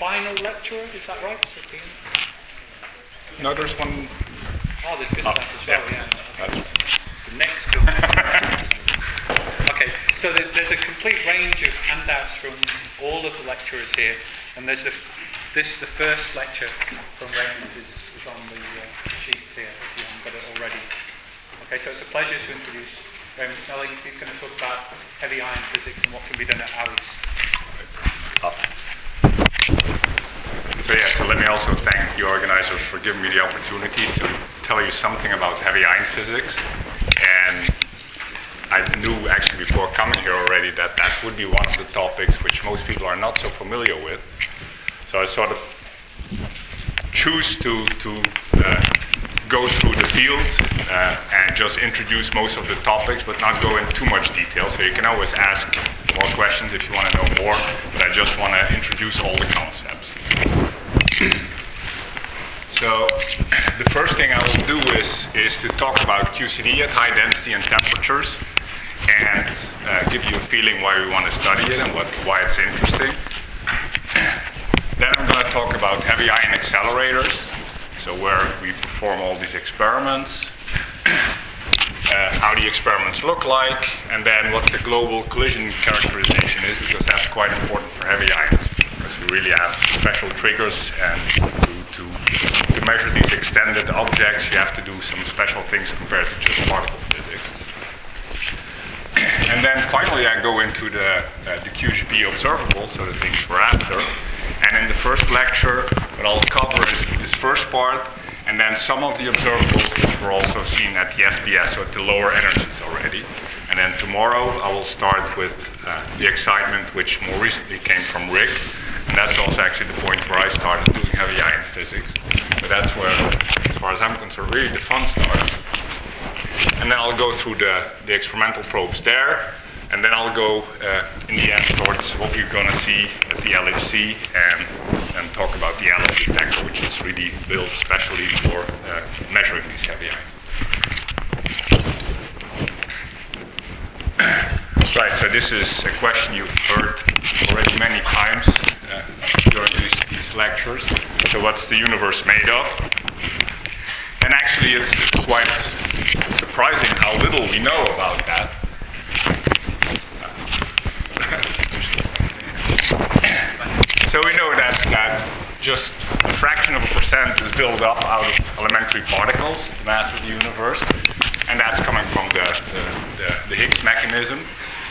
final lecturer, is that right? No, there's one. Oh, there's this stuff as well, yeah. That's right. The next. Okay, so there's a complete range of handouts from all of the lecturers here, and there's the first lecture from Raymond is on the sheets here, if you haven't got it already. Okay, so it's a pleasure to introduce Raymond Snelling. He's going to talk about heavy ion physics and what can be done at ALICE. So let me also thank the organizers for giving me the opportunity to tell you something about heavy ion physics. And I knew actually before coming here already that would be one of the topics which most people are not so familiar with. So I sort of choose to go through the field and just introduce most of the topics, but not go into too much detail. So you can always ask more questions if you want to know more, but I just want to introduce all the concepts. So the first thing I will do is to talk about QCD at high density and temperatures, and give you a feeling why we want to study it and why it's interesting. Then I'm going to talk about heavy ion accelerators, so where we perform all these experiments, how the experiments look like, and then what the global collision characterization is, because that's quite important for heavy ions, because we really have special triggers, and to measure these extended objects, you have to do some special things compared to just particle physics. And then finally I go into the QGP observables, so the things we're after. And in the first lecture, what I'll cover is this first part, and then some of the observables which were also seen at the SBS, so at the lower energies already. And then tomorrow I will start with the excitement which more recently came from Rick. And that's also actually the point where I started doing heavy ion physics. But that's where, as far as I'm concerned, really the fun starts. And then I'll go through the experimental probes there. And then I'll go, in the end, towards what we're going to see at the LHC and talk about the ALICE detector, which is really built specially for measuring these heavy ions. Right, so this is a question you've heard already many times during these lectures. So what's the universe made of? And actually it's quite surprising how little we know about that. So we know that just a fraction of a percent is built up out of elementary particles, the mass of the universe, and that's coming from the Higgs mechanism.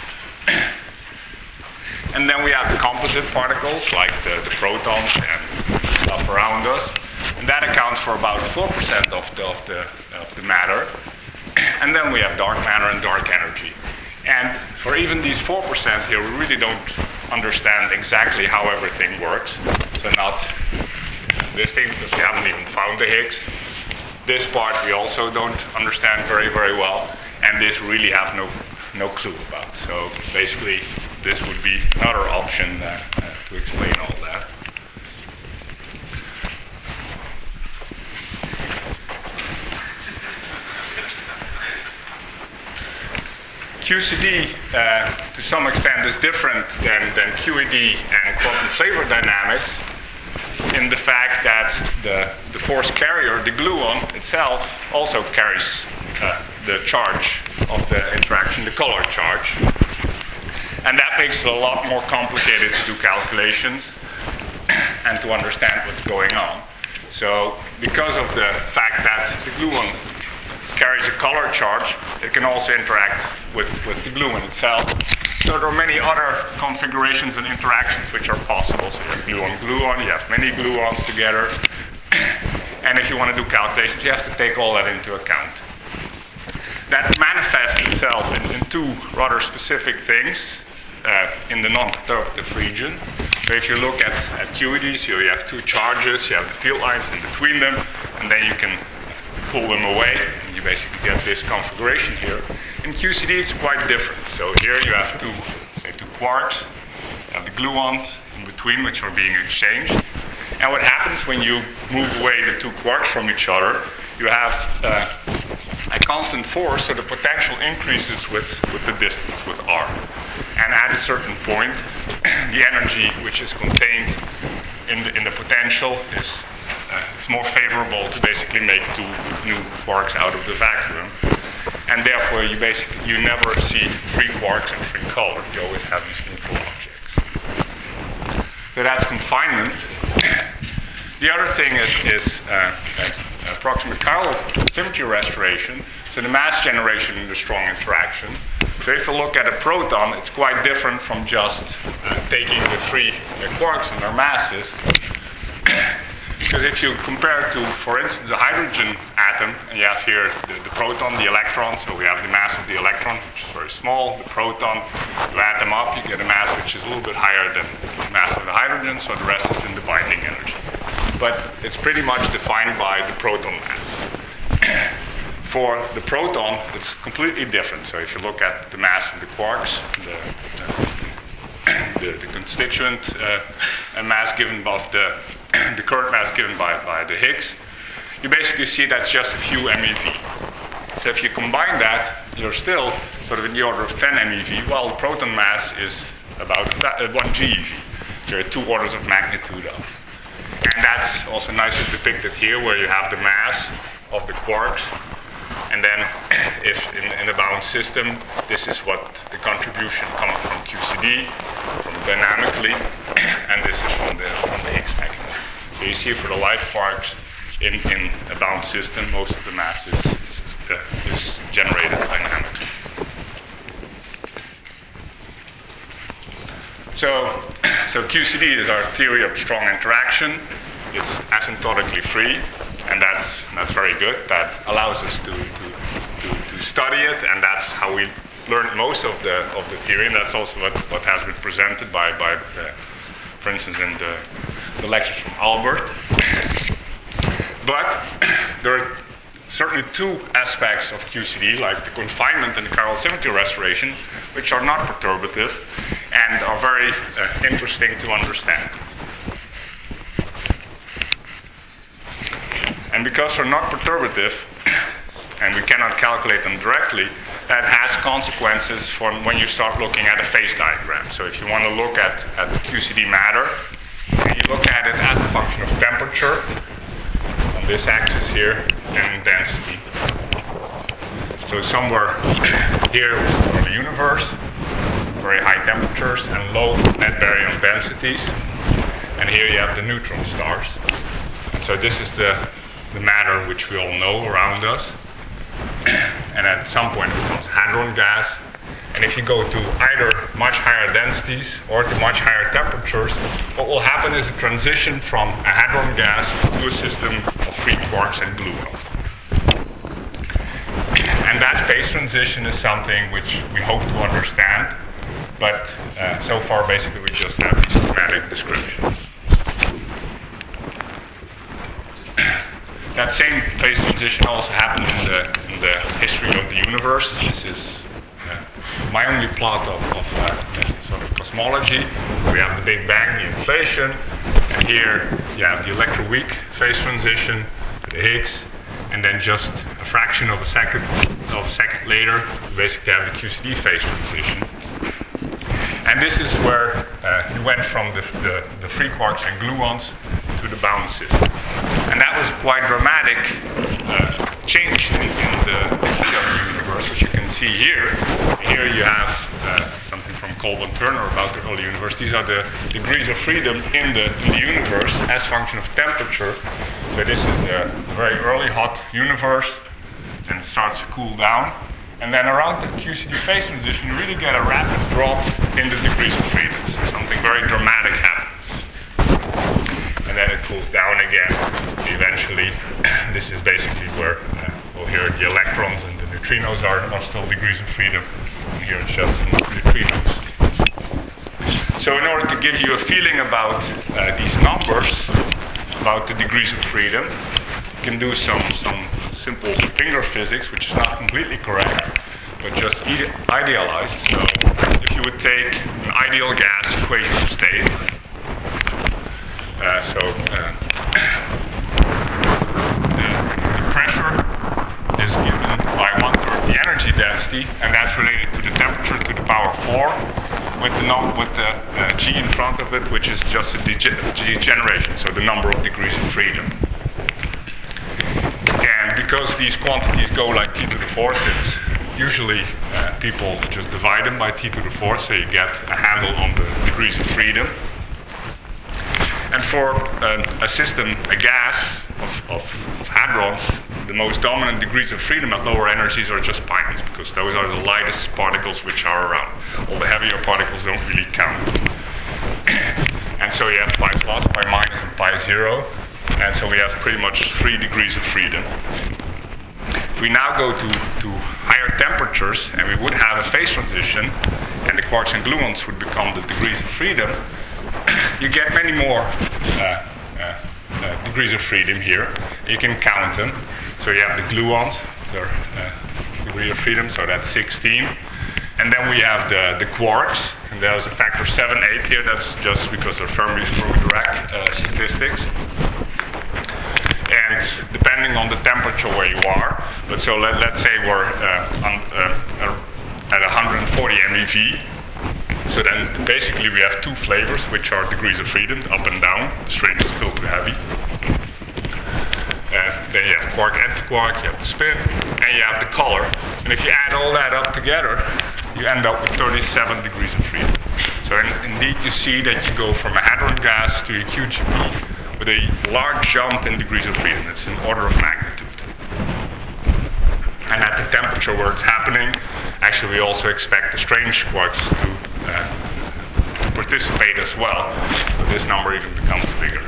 And then we have the composite particles, like the protons and stuff around us, and that accounts for about 4% of the matter. And then we have dark matter and dark energy. And for even these 4% here, we really don't understand exactly how everything works. So not this thing, because we haven't even found the Higgs. This part we also don't understand very, very well, and this really have no clue about. So basically, this would be another option to explain all that. QCD, to some extent, is different than QED and quantum flavor dynamics in the fact that the force carrier, the gluon itself, also carries the charge of the interaction, the color charge. And that makes it a lot more complicated to do calculations and to understand what's going on. So because of the fact that the gluon carries a color charge, it can also interact with the gluon itself. So there are many other configurations and interactions which are possible. So gluon, you have many gluons together. And if you want to do calculations, you have to take all that into account. That manifests itself in two rather specific things in the non-perturbative region. So if you look at QED, so you have two charges, you have the field lines in between them, and then you can pull them away, and you basically get this configuration here. In QCD, it's quite different. So here you have two quarks, you have the gluons in between, which are being exchanged. And what happens when you move away the two quarks from each other, you have a constant force, so the potential increases with the distance, with r. And at a certain point, the energy which is contained in potential is it's more favorable to basically make two new quarks out of the vacuum. And therefore, you never see free quarks in free color. You always have these neutral objects. So that's confinement. The other thing is approximate chiral symmetry restoration. So the mass generation in the strong interaction. So if you look at a proton, it's quite different from just taking the three quarks and their masses. Because if you compare to, for instance, a hydrogen atom, and you have here the proton, the electron, so we have the mass of the electron, which is very small, the proton, you add them up, you get a mass which is a little bit higher than the mass of the hydrogen, so the rest is in the binding energy. But it's pretty much defined by the proton mass. For the proton, it's completely different. So if you look at the mass of the quarks, the constituent mass given by the current mass given by the Higgs, you basically see that's just a few MeV. So if you combine that, you're still sort of in the order of 10 MeV, while the proton mass is about 1 GeV. There are 2 orders of magnitude up. And that's also nicely depicted here, where you have the mass of the quarks. And then, if in a balanced system, this is what the contribution coming from QCD, from dynamically, and this is from the Higgs mechanism. So you see for the light quarks in a balanced system, most of the mass is generated dynamically. So QCD is our theory of strong interaction. It's asymptotically free. And that's very good. That allows us to study it, and that's how we learned most of the theory. And that's also what has been presented by for instance, in the lectures from Albert. But there are certainly 2 aspects of QCD, like the confinement and the chiral symmetry restoration, which are not perturbative and are very interesting to understand. And because they're not perturbative, and we cannot calculate them directly, that has consequences for when you start looking at a phase diagram. So if you want to look at QCD matter, and you look at it as a function of temperature, on this axis here, and density. So somewhere here is the universe, very high temperatures and low net baryon densities. And here you have the neutron stars. And so this is the matter which we all know around us, and at some point it becomes hadron gas. And if you go to either much higher densities or to much higher temperatures, what will happen is a transition from a hadron gas to a system of free quarks and gluons. And that phase transition is something which we hope to understand, but so far basically we just have these schematic descriptions. That same phase transition also happened in the history of the universe. This is my only plot of sort of cosmology. We have the Big Bang, the inflation, and here you have the electroweak phase transition, the Higgs, and then just a fraction of a second later, you basically have the QCD phase transition. And this is where you went from the free quarks and gluons to the bound system. And that was quite dramatic change in the history of the universe, which you can see here. Here you have something from Colburn Turner about the early universe. These are the degrees of freedom in the universe as function of temperature. So this is the very early hot universe, and it starts to cool down. And then around the QCD phase transition, you really get a rapid drop in the degrees of freedom. So something very dramatic happens. And then it cools down again. Eventually, this is basically where we'll hear the electrons and the neutrinos are still degrees of freedom. And here it's just neutrinos. So in order to give you a feeling about these numbers, about the degrees of freedom, you can do some simple finger physics, which is not completely correct, but just idealized. So if you would take an ideal gas equation of state, the pressure is given by 1/3 the energy density, and that's related to the temperature to the power 4. with the G in front of it, which is just a degeneration, so the number of degrees of freedom. And because these quantities go like t to the fourth, it's usually people just divide them by t to the fourth, so you get a handle on the degrees of freedom. And for a system, a gas of hadrons, the most dominant degrees of freedom at lower energies are just pions, because those are the lightest particles which are around. All the heavier particles don't really count. And so you have pi plus, pi minus, and pi zero. And so we have pretty much 3 degrees of freedom. If we now go to higher temperatures, and we would have a phase transition, and the quarks and gluons would become the degrees of freedom, you get many more degrees of freedom here. You can count them. So you have the gluons, their degree of freedom, so that's 16. And then we have the quarks, and there's a factor 7, 8 here. That's just because of Fermi-Dirac statistics. And depending on the temperature where you are, but so let's say we're at 140 MeV. So then basically we have 2 flavors, which are degrees of freedom, up and down. The string is still too heavy. Then you have quark, antiquark, you have the spin, and you have the color. And if you add all that up together, you end up with 37 degrees of freedom. So indeed you see that you go from a hadron gas to a QGP with a large jump in degrees of freedom. It's an order of magnitude. And at the temperature where it's happening, actually we also expect the strange quarks to participate as well. So this number even becomes bigger.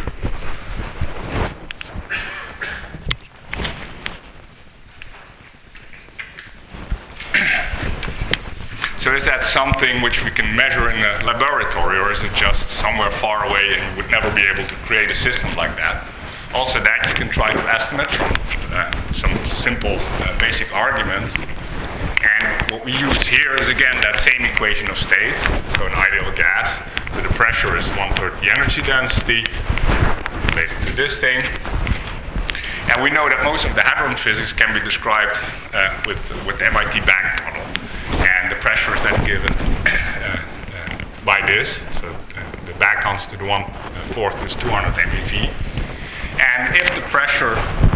So is that something which we can measure in a laboratory, or is it just somewhere far away and you would never be able to create a system like that? Also that you can try to estimate from some simple basic arguments. And what we use here is again that same equation of state, so an ideal gas. So the pressure is 1/3 the energy density related to this thing. And we know that most of the hadron physics can be described with the MIT Bank model. And the pressure is then given by this. So the back constant to the 1/4 is 200 MeV. And if the pressure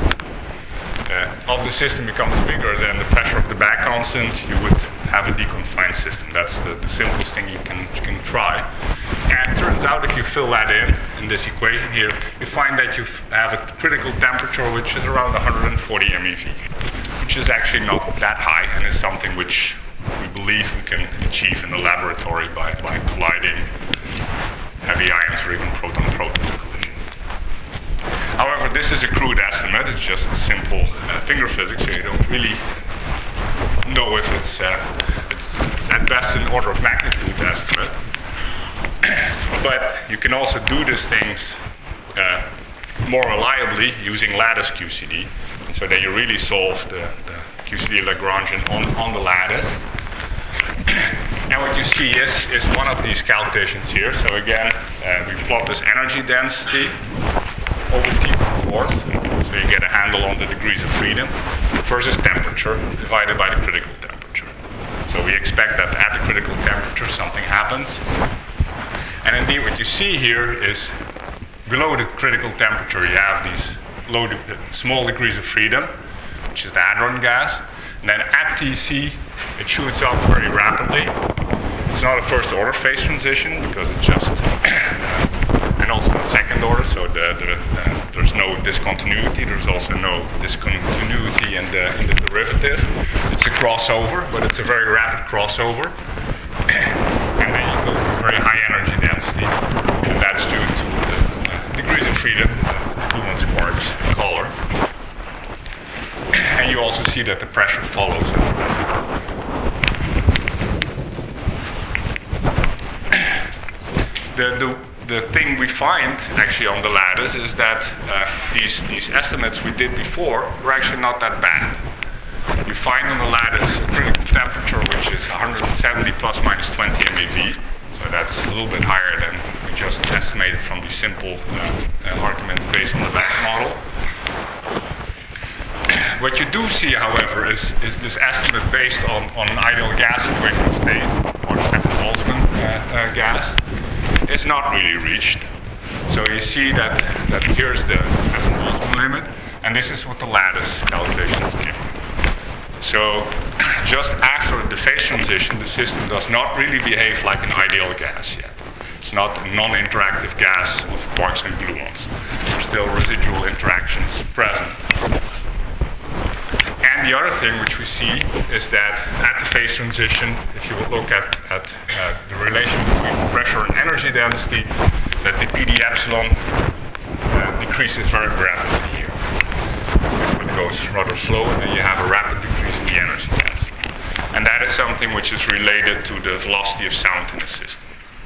of the system becomes bigger than the pressure of the back constant, you would have a deconfined system. That's the simplest thing you can try. And it turns out if you fill that in this equation here, you find that you have a critical temperature which is around 140 MeV, which is actually not that high, and is something which we believe we can achieve in the laboratory by colliding heavy ions or even proton-proton collision. However, this is a crude estimate. It's just simple finger physics, so you don't really know if it's at best an order of magnitude estimate. But you can also do these things more reliably using lattice QCD, and so that you really solve the QCD Lagrangian on the lattice. And what you see is one of these calculations here. So again, we plot this energy density over t to the fourth, so you get a handle on the degrees of freedom, versus temperature divided by the critical temperature. So we expect that at the critical temperature something happens. And indeed what you see here is below the critical temperature you have these small degrees of freedom, which is the hadron gas. And then at TC it shoots up very rapidly. It's not a first order phase transition because it's just and also not second order, so there's no discontinuity. There's also no discontinuity in the derivative. It's a crossover, but it's a very rapid crossover. And then you go to very high energy density, and that's due to the degrees of freedom, Gluon's quarks, and color. And you also see that the pressure follows it. The thing we find actually on the lattice is that these estimates we did before were actually not that bad. You find on the lattice a critical temperature which is 170 plus minus 20 MeV, so that's a little bit higher than we just estimated from the simple argument based on the Bank model. What you do see, however, is this estimate based on an ideal gas equation state, or Stefan Boltzmann gas is not really reached. So you see that here's the Boltzmann limit, and this is what the lattice calculations give. So just after the phase transition, the system does not really behave like an ideal gas yet. It's not a non-interactive gas of quarks and gluons. There are still residual interactions present. And the other thing which we see is that at the phase transition, if you would look at the relation between pressure and energy density, that the PD epsilon decreases very rapidly here. This one goes rather slow, and then you have a rapid decrease in the energy density. And that is something which is related to the velocity of sound in the system.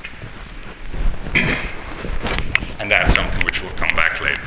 And that's something which will come back later.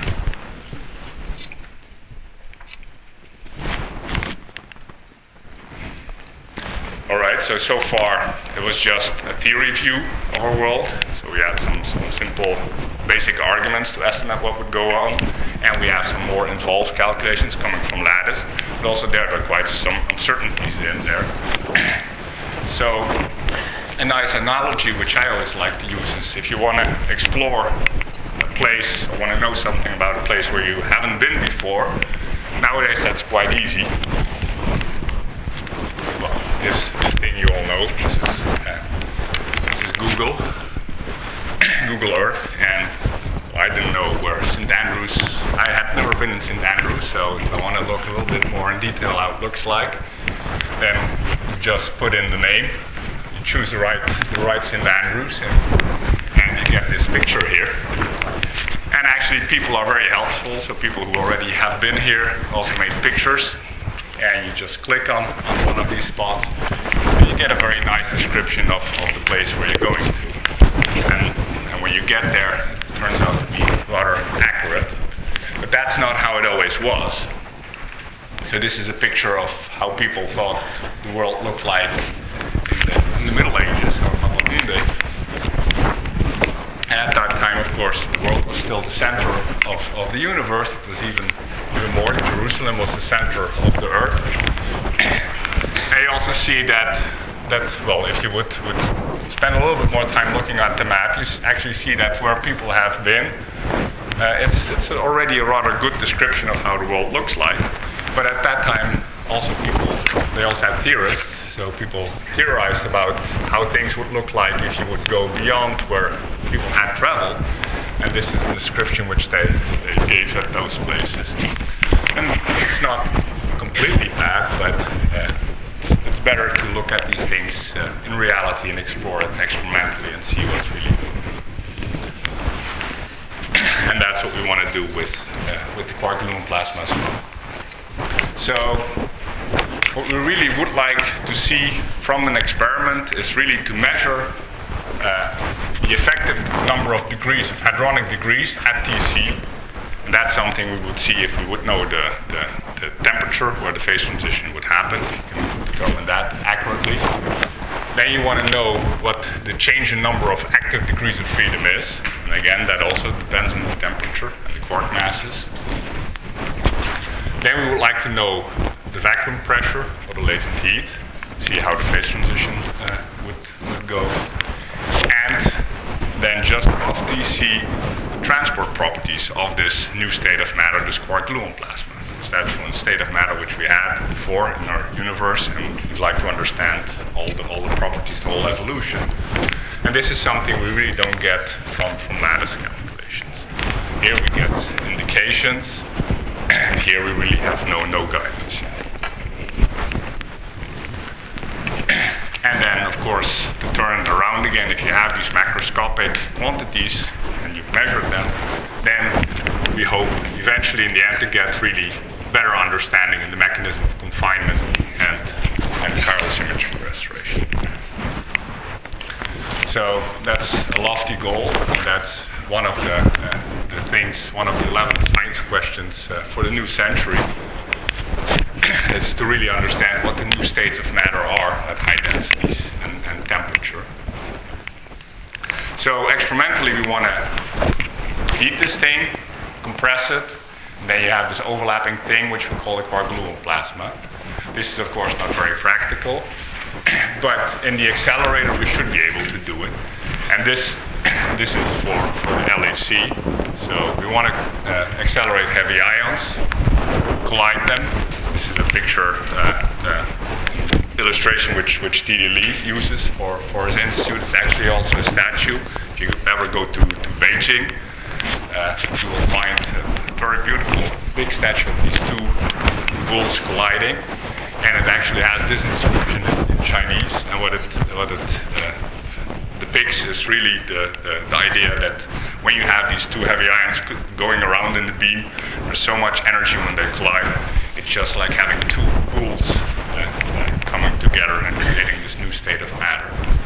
Alright, so far it was just a theory view of our world. So we had some simple basic arguments to estimate what would go on, and we have some more involved calculations coming from lattice, but also there are quite some uncertainties in there. So a nice analogy which I always like to use is if you want to explore a place or want to know something about a place where you haven't been before, nowadays that's quite easy. Well, this thing you all know, this is Google Earth, and I didn't know where St. Andrews, I had never been in St. Andrews, so if I want to look a little bit more in detail how it looks like, then you just put in the name, you choose the right St. Andrews, and you get this picture here. And actually people are very helpful, so people who already have been here also made pictures, and you just click on one of these spots, and you get a very nice description of the place where you're going to. And when you get there, it turns out to be rather accurate. But that's not how it always was. So this is a picture of how people thought the world looked like in the Middle Ages, or Mapamundi. And at that time, of course, the world was still the center of the universe. It was even more. Jerusalem was the center of the earth. And you also see that well, if you would spend a little bit more time looking at the map, you actually see that where people have been, it's already a rather good description of how the world looks like. But at that time, also they also had theorists, so people theorized about how things would look like if you would go beyond where people had traveled. And this is the description which they gave at those places. And it's not completely bad, but it's better to look at these things in reality and explore it experimentally and see what's really good. And that's what we want to do with the quark-gluon plasma as well. So what we really would like to see from an experiment is really to measure the effective number of degrees, of hadronic degrees at TC. And that's something we would see if we would know the temperature where the phase transition would happen. You can determine that accurately. Then you want to know what the change in number of active degrees of freedom is. And again, that also depends on the temperature and the quark masses. Then we would like to know the vacuum pressure or the latent heat, see how the phase transition would go. And then just above TC, the transport properties of this new state of matter, this quark-gluon plasma. Because that's one state of matter which we had before in our universe, and we'd like to understand all the properties, the whole evolution. And this is something we really don't get from lattice calculations. Here we get indications, and here we really have no guidance yet. And then, of course, to turn it around again, if you have these macroscopic quantities and you've measured them, then we hope eventually in the end to get really better understanding in the mechanism of confinement and chiral symmetry restoration. So that's a lofty goal, and that's one of the things, one of the 11 science questions for the new century, is to really understand what the new states of matter are at high densities and temperature. So experimentally we want to heat this thing, compress it, and then you have this overlapping thing which we call the quark-gluon plasma. This is of course not very practical, but in the accelerator we should be able to do it. And this is for the LHC. So we want to accelerate heavy ions, collide them. This is a picture illustration which T.D. Lee uses for his institute. It's actually also a statue. If you ever go to Beijing, you will find a very beautiful big statue of these two bulls colliding. And it actually has this inscription in Chinese. And what it depicts is really the idea that when you have these two heavy ions going around in the beam, there's so much energy when they collide. It's just like having two bulls coming together and creating this new state of matter.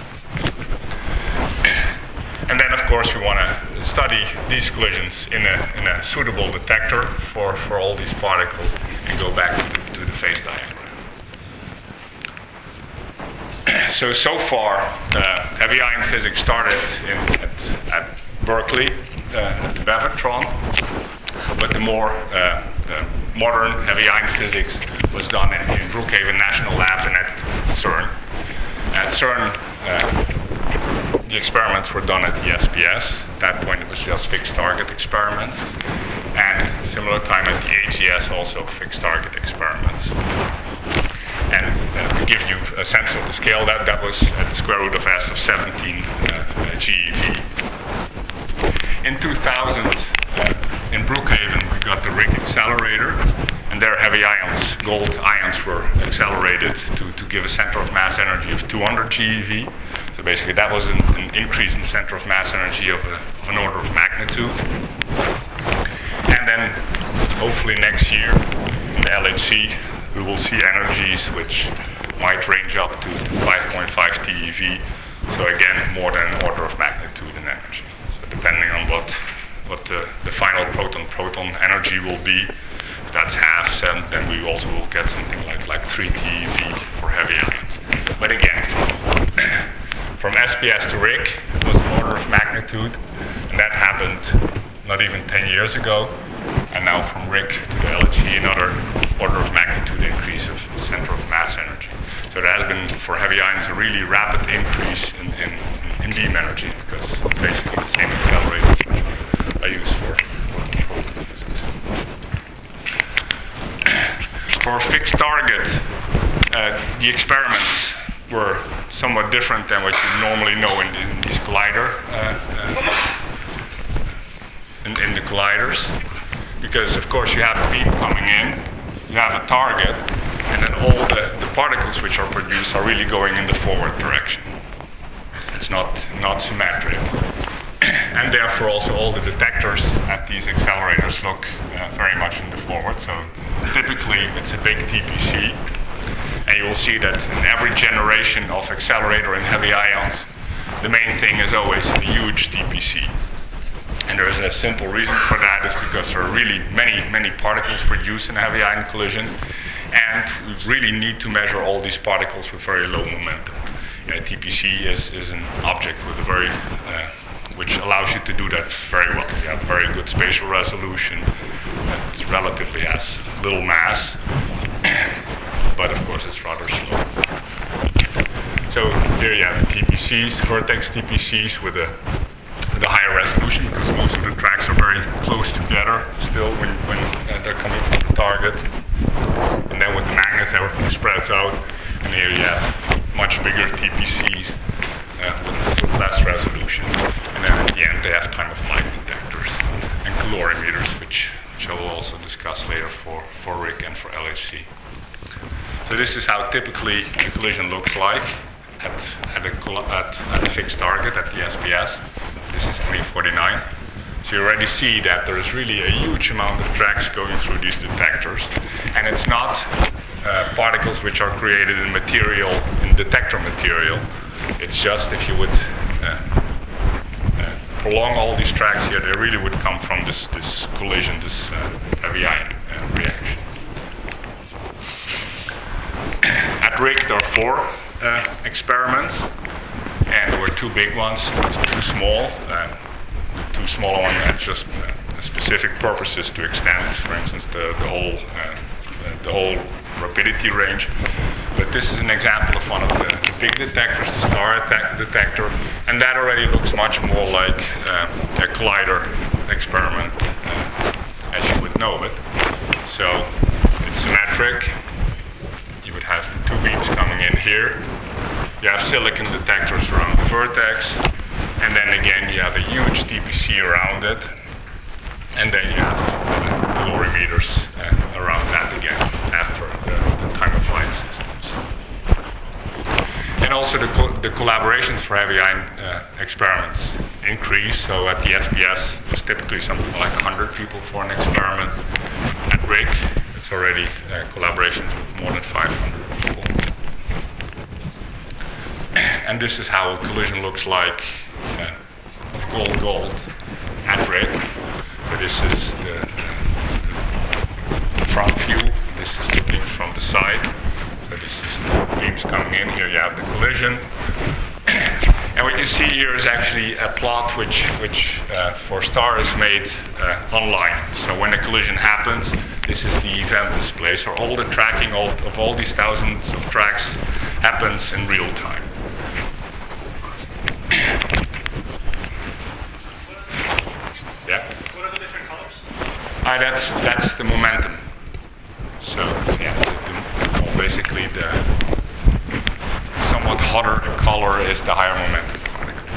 And then, of course, we want to study these collisions in a suitable detector for all these particles and go back to the phase diagram. So far, heavy ion physics started at Berkeley, at the Bevatron, but the more modern heavy ion physics was done in Brookhaven National Lab and at CERN. At CERN, the experiments were done at the SPS. At that point, it was just fixed target experiments. And similar time at the AGS, also fixed target experiments. And to give you a sense of the scale, that was at the square root of S of 17 GeV. In 2000, in Brookhaven, we got the RHIC accelerator, and there heavy ions, gold ions, were accelerated to give a center of mass energy of 200 GeV. So basically, that was an increase in center of mass energy of an order of magnitude. And then, hopefully next year, in the LHC, we will see energies which might range up to 5.5 TeV. So again, more than an order of magnitude in energy. So depending on what the final proton-proton energy will be, if that's half, then we also will get something like 3 TeV for heavy ions. But again, from SPS to RHIC, it was an order of magnitude, and that happened not even 10 years ago. And now from RHIC to the LHC, another order of magnitude increase of center of mass energy. So there has been, for heavy ions, a really rapid increase in beam energies, because it's basically the same accelerators which are used for proton physics. For a fixed target, the experiments were somewhat different than what you normally know in these collider, in the colliders. Because, of course, you have the beam coming in, you have a target, and then all the particles which are produced are really going in the forward direction. It's not symmetric. And therefore, also all the detectors at these accelerators look very much in the forward. So typically, it's a big TPC. And you will see that in every generation of accelerator in heavy ions, the main thing is always a huge TPC. And there is a simple reason for that, is because there are really many particles produced in a heavy ion collision, and we really need to measure all these particles with very low momentum. TPC is an object with a very, which allows you to do that very well. You have very good spatial resolution. It relatively has little mass, but of course it's rather slow. So here you have TPCs, vertex TPCs with a higher resolution, because most of the tracks are very close together still when they're coming from the target. And then with the magnets, everything spreads out, and here you have much bigger TPCs with less resolution. And then at the end, they have time-of-flight detectors and calorimeters, which I will also discuss later for RHIC and for LHC. So this is how typically a collision looks like at a fixed target at the SPS. This is 2049. So you already see that there is really a huge amount of tracks going through these detectors. And it's not particles which are created in material, in detector material. It's just if you would prolong all these tracks here, they really would come from this collision, this heavy ion reaction. At RHIC, there are 4 experiments. And there were 2 big ones, 2 small. The 2 smaller ones had just specific purposes to extend, for instance, the whole rapidity range. But this is an example of one of the big detectors, the star detector, and that already looks much more like a collider experiment, as you would know it. So it's symmetric. You would have the two beams coming in here. You have silicon detectors around the vertex, and then again you have a huge DPC around it, and then you have calorimeters around that again after the time-of-flight systems. And also the collaborations for heavy ion experiments increase. So at the SPS, there's typically something like 100 people for an experiment. At RHIC, it's already collaborations with more than 500 people. And this is how a collision looks like of gold at RHIC. So this is the front view. This is looking from the side. So this is the beams coming in. Here you have the collision. And what you see here is actually a plot which for STAR is made online. So when a collision happens, this is the event display. So all the tracking of all these thousands of tracks happens in real time. Yeah? What are the different colors? That's the momentum. So yeah, basically the somewhat hotter color is the higher momentum particles.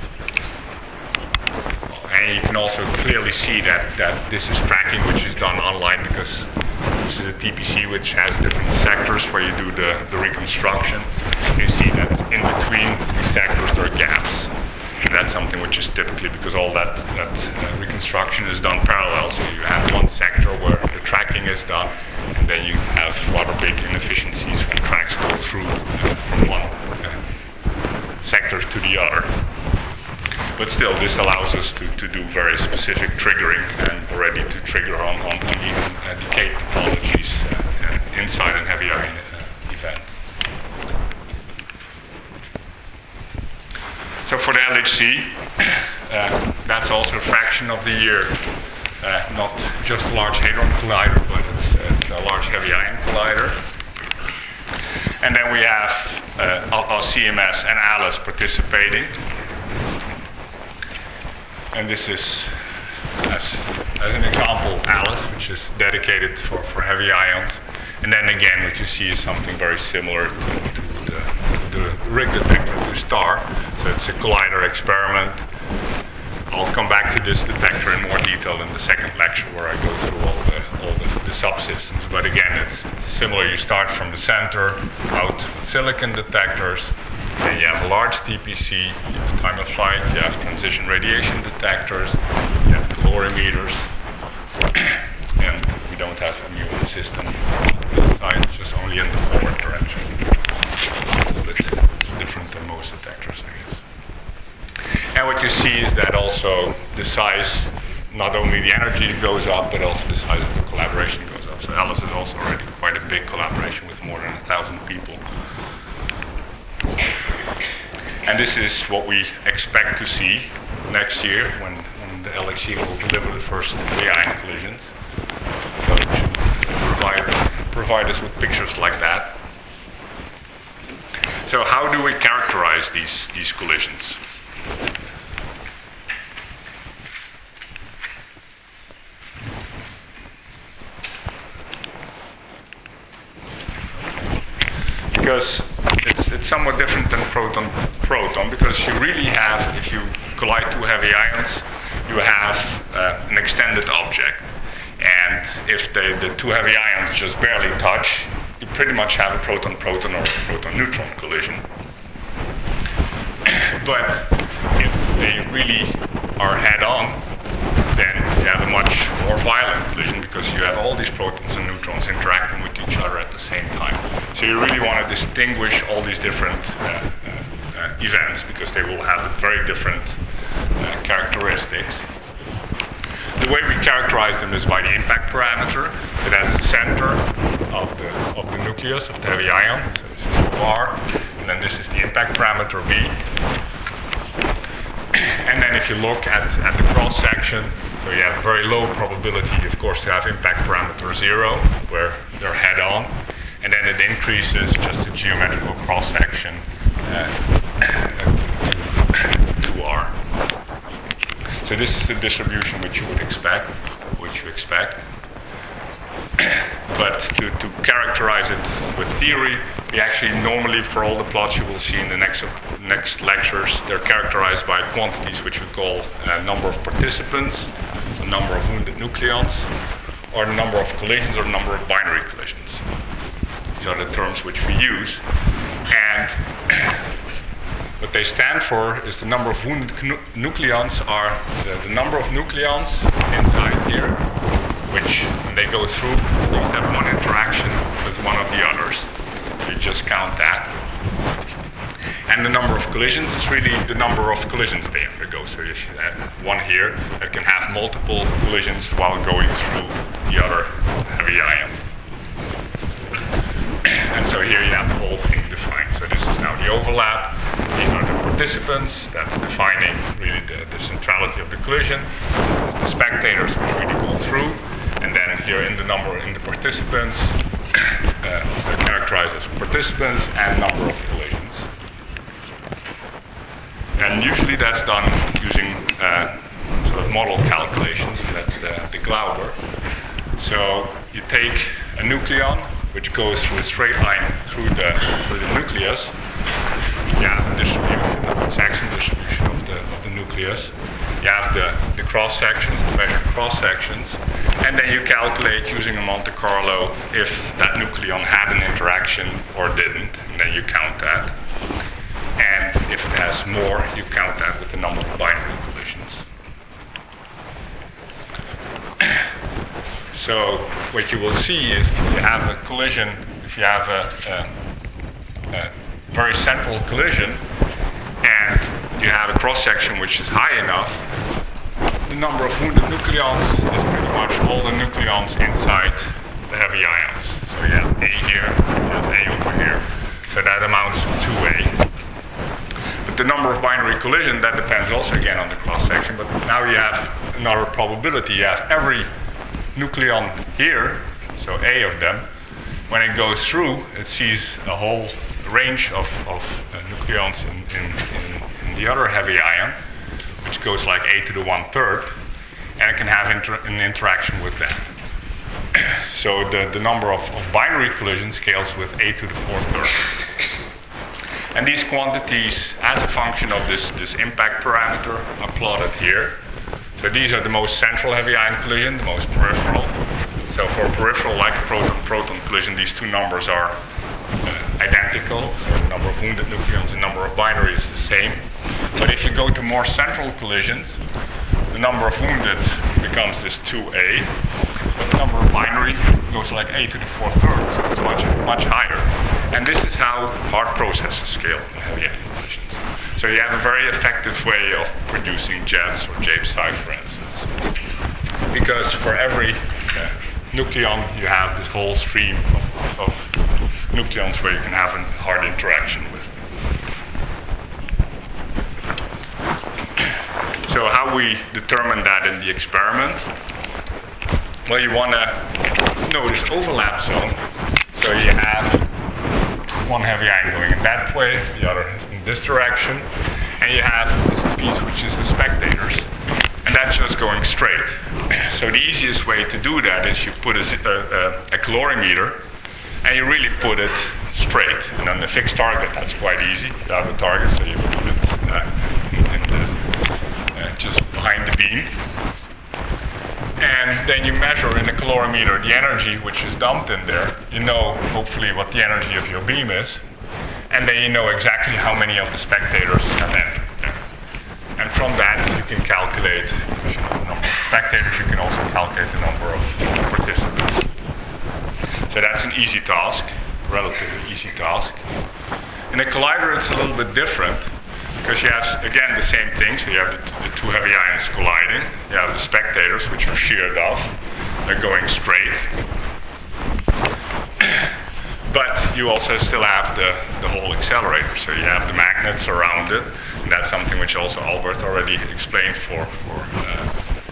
And you can also clearly see that this is tracking which is done online, because this is a TPC which has different sectors where you do the reconstruction. You see that in between these sectors there are gaps. And that's something which is typically, because all that reconstruction is done parallel. So you have one sector where the tracking is done, and then you have rather big inefficiencies when tracks go through from one sector to the other. But still, this allows us to do very specific triggering, and already to trigger on even decayed topologies inside a heavy ion event. So for the LHC, that's also a fraction of the year, not just a Large Hadron Collider, but it's a Large Heavy Ion Collider. And then we have our CMS and ALICE participating. And this is, as an example, ALICE, which is dedicated for heavy ions. And then again, what you see is something very similar to the RHIC detector, to STAR. So it's a collider experiment. I'll come back to this detector in more detail in the second lecture, where I go through all the subsystems. But again, it's similar. You start from the center, out with silicon detectors. Then you have a large TPC, you have time of flight, you have transition radiation detectors, you have calorimeters, and we don't have a muon system on this side, just only in the forward direction. A bit different than most detectors, I guess. And what you see is that also the size, not only the energy goes up, but also the size of the collaboration goes up. So ALICE is also already quite a big collaboration with more than 1,000 people. And this is what we expect to see next year when the LHC will deliver the first ion collisions. So it should provide us with pictures like that. So how do we characterize these collisions? Because it's somewhat different than proton, because you really have, if you collide two heavy ions, you have an extended object. And if the two heavy ions just barely touch, you pretty much have a proton-proton or proton-neutron collision. But if they really are head-on, then you have a much more violent collision, because you have all these protons and neutrons interacting with each other at the same time. So you really want to distinguish all these different events, because they will have very different characteristics. The way we characterize them is by the impact parameter. So that's the center of the nucleus of the heavy ion. So this is R, and then this is the impact parameter B. And then if you look at the cross section, so you have a very low probability, of course, to have impact parameter 0, where they're head on. and then it increases just a geometrical cross-section to R. So this is the distribution which you expect. But to characterize it with theory, we actually normally, for all the plots you will see in the next lectures, they're characterized by quantities which we call number of participants, the number of wounded nucleons, or the number of collisions, or the number of binary collisions. These are the terms which we use. And what they stand for is the number of wounded nucleons are the number of nucleons inside here, which, when they go through, at least have one interaction with one of the others. You just count that. And the number of collisions is really the number of collisions they undergo. So if you have one here that can have multiple collisions while going through the other heavy ion. And so here you have the whole thing defined. So this is now the overlap. These are the participants. That's defining really the centrality of the collision. This is the spectators which really go through. And then here in the participants, they're characterized as participants and number of collisions. And usually that's done using sort of model calculations. That's the Glauber. So you take a nucleon, which goes through a straight line through the nucleus. You have a distribution, a section distribution of the nucleus. You have the cross sections, the measured cross sections, and then you calculate using a Monte Carlo if that nucleon had an interaction or didn't, and then you count that. And if it has more, you count that with the number of binary collisions. So what you will see is if you have a collision, if you have a very central collision, and you have a cross-section which is high enough, the number of wounded nucleons is pretty much all the nucleons inside the heavy ions. So you have A here, you have A over here, so that amounts to 2A. But the number of binary collision, that depends also again on the cross-section, but now you have another probability. You have every nucleon here, so A of them, when it goes through, it sees a whole range of nucleons in the other heavy ion, which goes like A to the 1/3, and it can have an interaction with that. So the number of binary collisions scales with A to the 4/3. And these quantities, as a function of this impact parameter, are plotted here. So these are the most central heavy ion collision, the most peripheral. So for peripheral, like a proton-proton collision, these two numbers are identical. So the number of wounded nucleons and number of binary is the same. But if you go to more central collisions, the number of wounded becomes this 2A, but the number of binary goes like A to the 4/3, so it's much higher. And this is how hard processes scale in heavy ion collisions. So you have a very effective way of producing jets or J-psi, for instance. Because for every nucleon, you have this whole stream of nucleons where you can have a hard interaction with. So how we determine that in the experiment? Well, you want to know this overlap zone. So you have one heavy ion going in that way, the other in this direction, and you have this piece which is the spectators, and that's just going straight. So the easiest way to do that is you put a calorimeter, and you really put it straight. And on the fixed target, that's quite easy. You have a target, so you put it just behind the beam. And then you measure in the calorimeter the energy which is dumped in there. You know, hopefully, what the energy of your beam is. And then you know exactly how many of the spectators have entered there. And from that, you can calculate the number of spectators. You can also calculate the number of participants. So that's an easy task, relatively easy task. In a collider, it's a little bit different because you have, again, the same thing. So you have the two heavy ions colliding. You have the spectators, which are sheared off. They're going straight. But you also still have the whole accelerator. So you have the magnets around it. And that's something which also Albert already explained for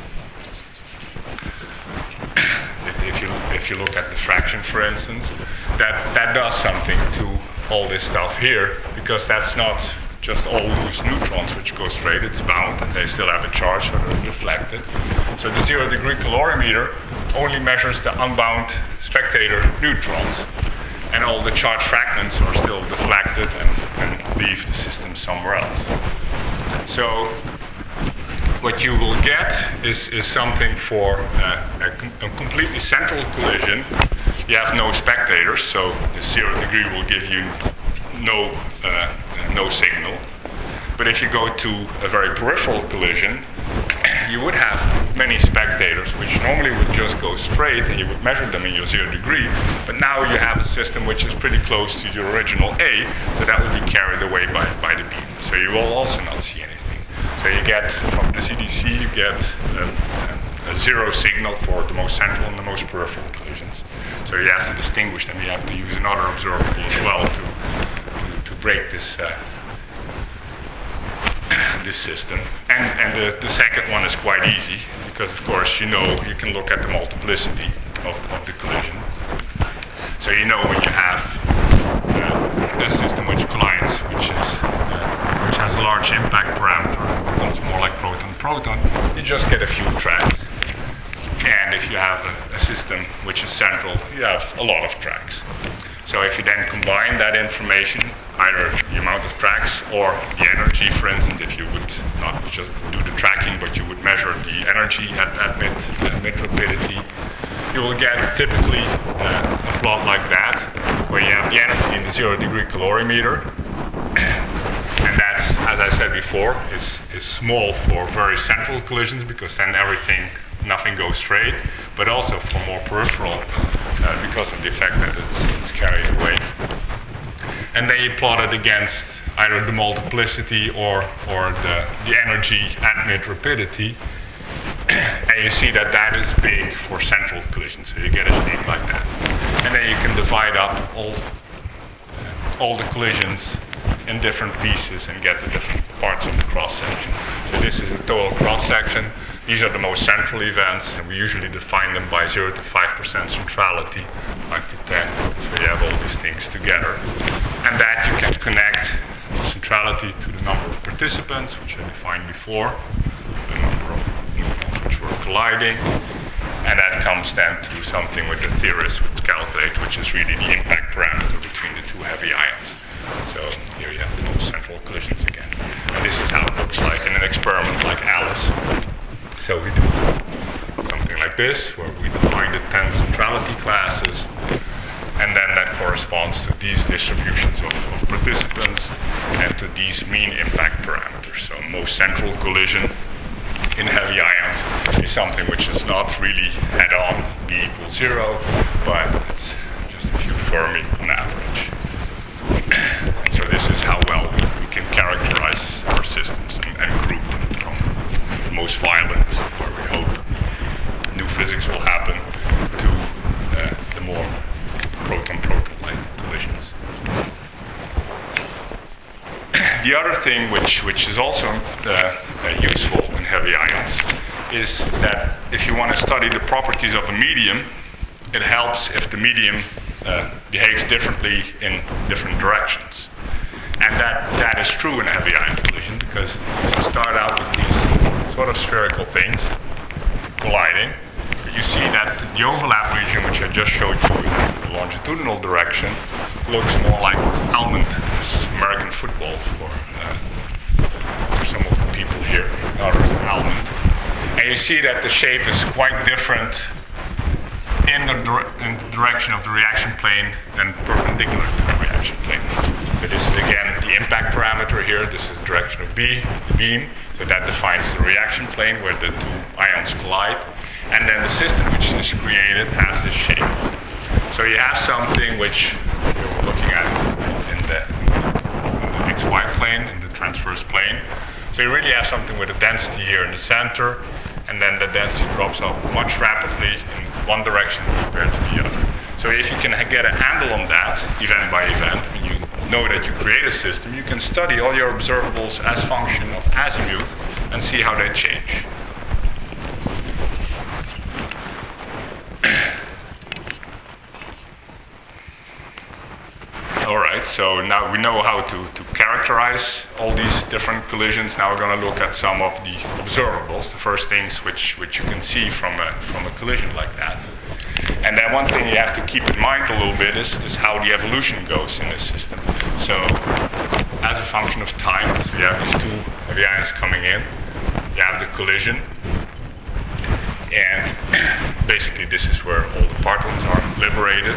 if you look at diffraction, for instance. that does something to all this stuff here, because that's not just all loose neutrons which go straight, it's bound and they still have a charge, so they're deflected. So the 0 degree calorimeter only measures the unbound spectator neutrons, and all the charged fragments are still deflected and leave the system somewhere else. So what you will get is something for a completely central collision. You have no spectators, so the 0 degree will give you no signal. But if you go to a very peripheral collision, you would have many spectators, which normally would just go straight, and you would measure them in your 0 degree. But now you have a system which is pretty close to your original A, so that will be carried away by the beam. So you will also not see anything. So you get, from the CDC, you get a zero signal for the most central and the most peripheral collisions. So you have to distinguish them. You have to use another observable as well to break this this system. And the second one is quite easy, because of course you can look at the multiplicity of the collision. So you know when you have a system which collides, which has a large impact parameter, becomes more like proton-proton, you just get a few tracks. And if you have a system which is central, you have a lot of tracks. So if you then combine that information, either the amount of tracks or the energy, for instance, if you would not just do the tracking, but you would measure the energy at mid rapidity, you will get typically a plot like that, where you have the energy in the 0 degree calorimeter. And that's, as I said before, is small for very central collisions, because then nothing goes straight, but also for more peripheral, because of the effect that it's carried away. And then you plot it against either the multiplicity or the energy at mid rapidity, and you see that is big for central collisions, so you get a shape like that. And then you can divide up all the collisions in different pieces and get the different parts of the cross-section. So this is the total cross-section. These are the most central events, and we usually define them by 0 to 5% centrality, 5 to 10. So you have all these things together. And that you can connect the centrality to the number of participants, which I defined before, the number of neutrons which were colliding. And that comes then to something which the theorists would calculate, which is really the impact parameter between the two heavy ions. So here you have the most central collisions again. And this is how it looks like in an experiment like ALICE. So we do something like this, where we define the 10 centrality classes, and then that corresponds to these distributions of participants and to these mean impact parameters. So most central collision in heavy ions is something which is not really head-on, B equals 0, but it's just a few Fermi on average. And so this is how well we can characterize our systems and group them from most violent, where we hope new physics will happen, to the more proton-proton-like collisions. The other thing which is also useful in heavy ions is that if you want to study the properties of a medium, it helps if the medium behaves differently in different directions. And that is true in a heavy ion collision, because you start out with these sort of spherical things colliding. You see that the overlap region, which I just showed you in the longitudinal direction, looks more like almond, this American football for some of the people here. Others almond. And you see that the shape is quite different in the direction of the reaction plane than perpendicular to the reaction plane. So this is again the impact parameter here. This is the direction of B, the beam. So that defines the reaction plane where the two ions collide. And then the system which is created has this shape. So you have something which we're looking at in the XY plane, in the transverse plane. So you really have something with a density here in the center, and then the density drops off much rapidly in one direction compared to the other. So if you can get a handle on that, event by event, when you know that you create a system, you can study all your observables as function of azimuth and see how they change. All right, so now we know how to characterize all these different collisions. Now we're going to look at some of the observables, the first things which you can see from a collision like that. And then one thing you have to keep in mind a little bit is how the evolution goes in this system. So as a function of time, so you have these two heavy ions coming in, you have the collision, and basically this is where all the partons are liberated.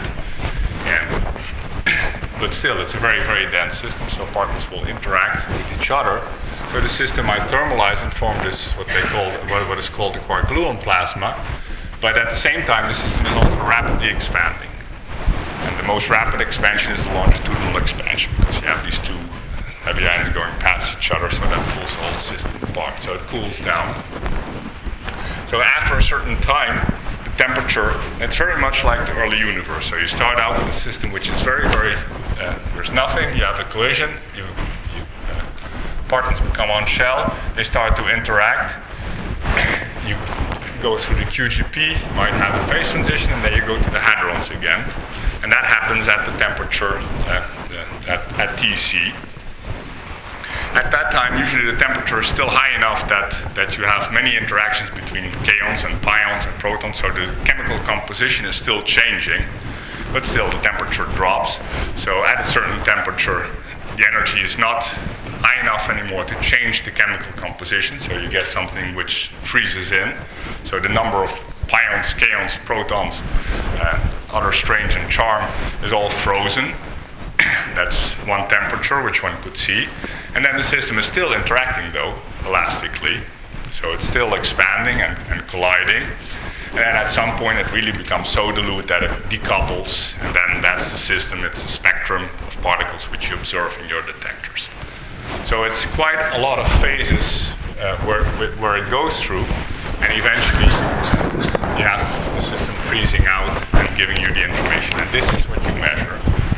But still, it's a very, very dense system, so partons will interact with each other. So the system might thermalize and form this, what is called the quark-gluon plasma. But at the same time, the system is also rapidly expanding. And the most rapid expansion is the longitudinal expansion, because you have these two heavy ions going past each other, so that pulls the whole system apart. So it cools down. So after a certain time, temperature, it's very much like the early universe. So you start out with a system which is very, very, there's nothing, you have a collision, partons become on shell, they start to interact, you go through the QGP, you might have a phase transition, and then you go to the hadrons again. And that happens at the temperature at TC. At that time, usually the temperature is still high enough that you have many interactions between kaons and pions and protons, so the chemical composition is still changing, but still the temperature drops. So at a certain temperature, the energy is not high enough anymore to change the chemical composition, so you get something which freezes in. So the number of pions, kaons, protons, other strange and charm is all frozen. That's one temperature, which one could see. And then the system is still interacting, though, elastically. So it's still expanding and colliding. And then at some point, it really becomes so dilute that it decouples. And then that's the system. It's a spectrum of particles which you observe in your detectors. So it's quite a lot of phases where it goes through. And eventually, you have the system freezing out and giving you the information. And this is what you measure.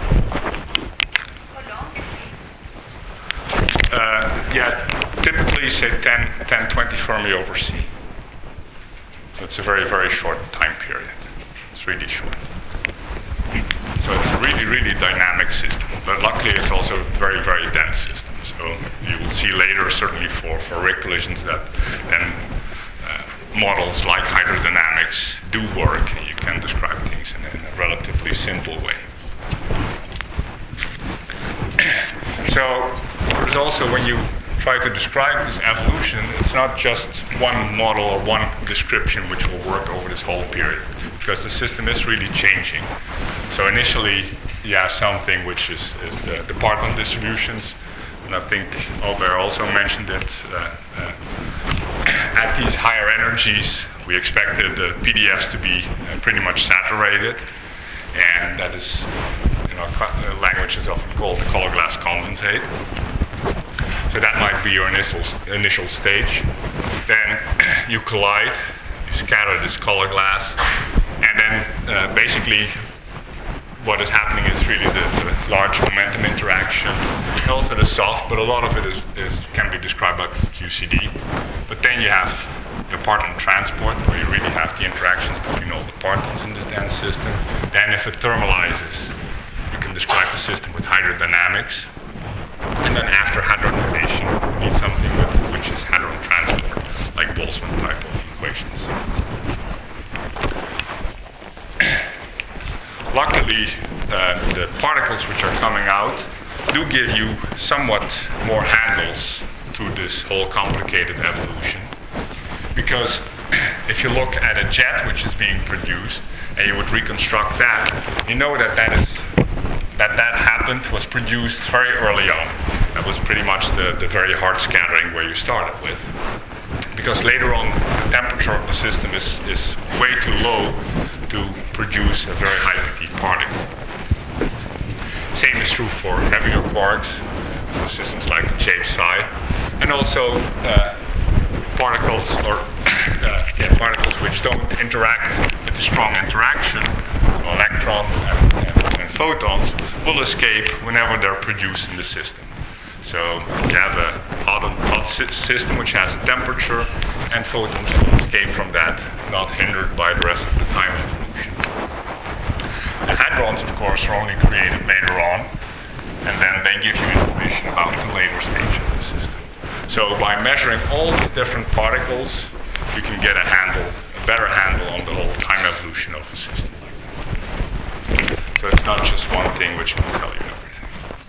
Typically say 10-20 Fermi over C. So it's a very, very short time period. It's really short. So it's a really, really dynamic system. But luckily it's also a very, very dense system. So you will see later, certainly for Rig collisions, that then models like hydrodynamics do work, and you can describe things in a relatively simple way. So there's also, when you try to describe this evolution, it's not just one model or one description which will work over this whole period, because the system is really changing. So initially, you have something which is the parton distributions, and I think Aubert also mentioned it. At these higher energies, we expected the PDFs to be pretty much saturated, and that is, language is often called the color glass condensate. So that might be your initial stage. Then you collide, you scatter this color glass, and then basically what is happening is really the large momentum interaction, and also the soft, but a lot of it can be described by QCD. But then you have the parton transport, where you really have the interactions between all the partons in this dense system. Then if it thermalizes, you can describe the system with hydrodynamics. And then after hadronization, you need something which is hadron transport, like Boltzmann type of equations. Luckily, the particles which are coming out do give you somewhat more handles to this whole complicated evolution. Because if you look at a jet which is being produced, and you would reconstruct that, you know that that happened, was produced very early on. That was pretty much the very hard scattering where you started with. Because later on, the temperature of the system is way too low to produce a very high PT particle. Same is true for heavier quarks, so systems like the JAPE-Psi, and also particles which don't interact with the strong interaction, so electrons and photons will escape whenever they're produced in the system. So you have a hot system which has a temperature, and photons will escape from that, not hindered by the rest of the time evolution. The hadrons, of course, are only created later on, and then they give you information about the later stage of the system. So by measuring all these different particles, you can get a better handle on the whole time evolution of a system like that. So it's not just one thing which can tell you everything.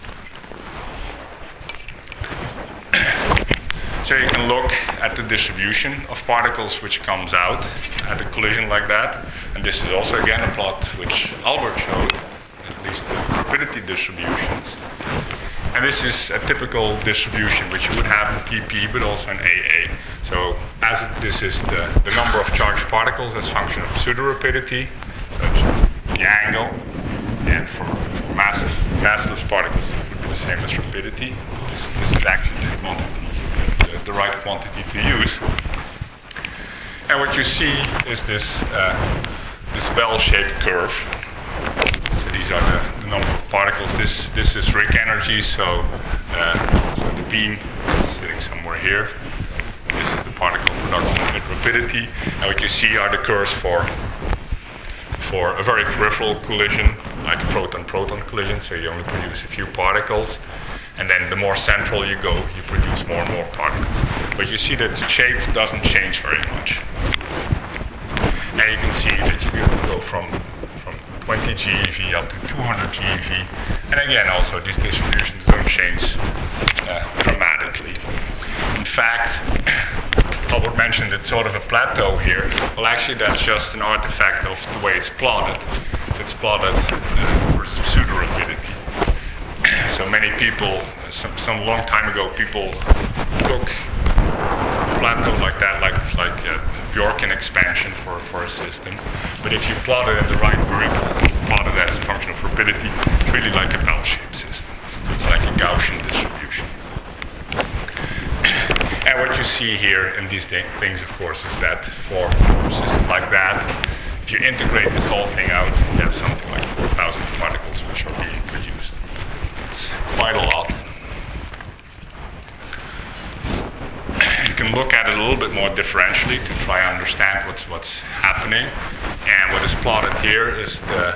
So you can look at the distribution of particles which comes out at a collision like that. And this is also again a plot which Albert showed, at least the rapidity distributions. And this is a typical distribution which you would have in PP but also in AA. So this is the number of charged particles as a function of pseudo-rapidity, such as the angle. And for massless particles, it would be the same as rapidity. This is actually the quantity, the right quantity to use. And what you see is this bell-shaped curve. So these are the number of particles. This is Rick energy, so the beam is sitting somewhere here. This is the particle production at rapidity. And what you see are the curves for a very peripheral collision, like a proton-proton collision, so you only produce a few particles. And then the more central you go, you produce more and more particles. But you see that the shape doesn't change very much. And you can see that you can go from 20 GeV up to 200 GeV. And again, also, these distributions don't change dramatically. In fact, Albert mentioned it's sort of a plateau here. Well, actually, that's just an artifact of the way it's plotted. It's plotted versus pseudo-rapidity. So many people, some long time ago, people took a plateau like that, like a Bjorken expansion for a system. But if you plot it in the right variables and plot it as a function of rapidity, it's really like a bell-shaped system. It's like a Gaussian distribution. And what you see here in these things, of course, is that for a system like that, if you integrate this whole thing out, you have something like 4,000 particles which are being produced. It's quite a lot. You can look at it a little bit more differentially to try and understand what's happening. And what is plotted here is the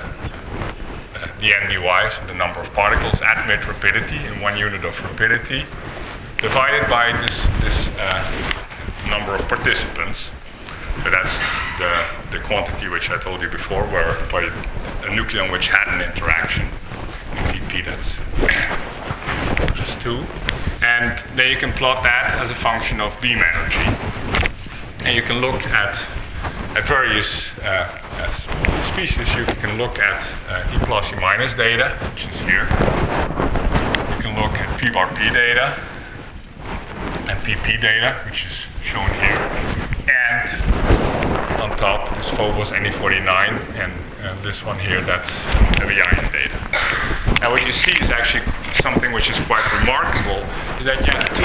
NDY, so the number of particles at mid rapidity in 1 unit of rapidity, divided by this number of participants. So that's the quantity which I told you before, where by a nucleon which had an interaction. In PP, that's just 2. And then you can plot that as a function of beam energy. And you can look at various species. You can look at E plus E minus data, which is here. You can look at P bar P data and PP data, which is shown here. And on top, this Phobos NE49, and this one here, that's heavy ion data. Now what you see is actually something which is quite remarkable, is that you have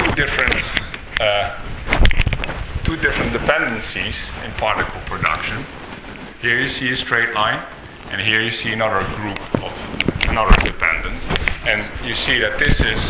two different dependencies in particle production. Here you see a straight line, and here you see another group of another dependence. And you see that this is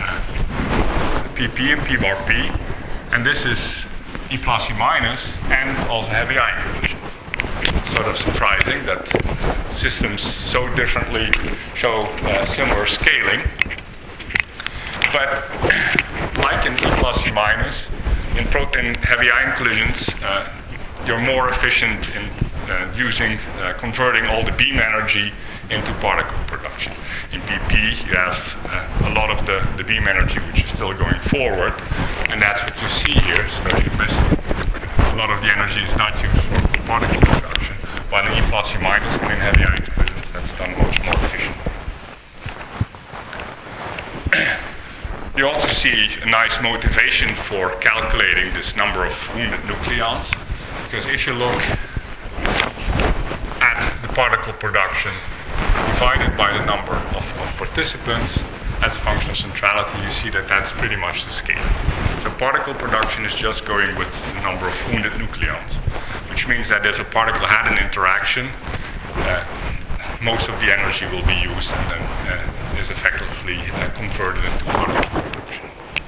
PP and P bar P, and this is E plus E minus, and also heavy ion collisions. It's sort of surprising that systems so differently show similar scaling. But like in E plus E minus, in heavy ion collisions, you're more efficient in converting all the beam energy into particle production. In PP, you have a lot of the beam energy which is still going forward, and that's what you see here. So a lot of the energy is not used for particle production, while in E plus E minus and in heavy ion collisions, that's done much more efficiently. You also see a nice motivation for calculating this number of wounded nucleons, because if you look at the particle production divided by the number of participants as a function of centrality, you see that that's pretty much the scale. So particle production is just going with the number of wounded nucleons, which means that if a particle had an interaction, most of the energy will be used and then is effectively converted into particle production.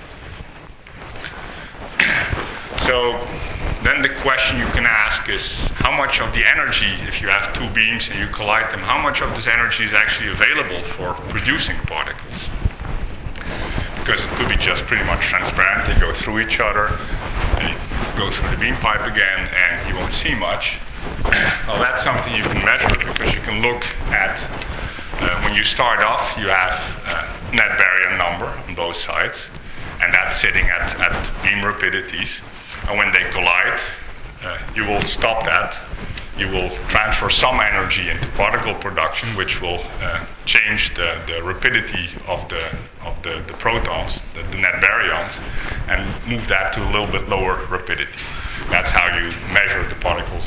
So then the question you can ask is, how much of the energy, if you have two beams and you collide them, how much of this energy is actually available for producing particles? because it could be just pretty much transparent. They go through each other, they go through the beam pipe again, and you won't see much. Well, that's something you can measure, because you can look at, when you start off, you have net baryon number on both sides, and that's sitting at beam rapidities. And when they collide, you will stop that. You will transfer some energy into particle production, which will change the rapidity of the protons, the net baryons, and move that to a little bit lower rapidity. That's how you measure the particles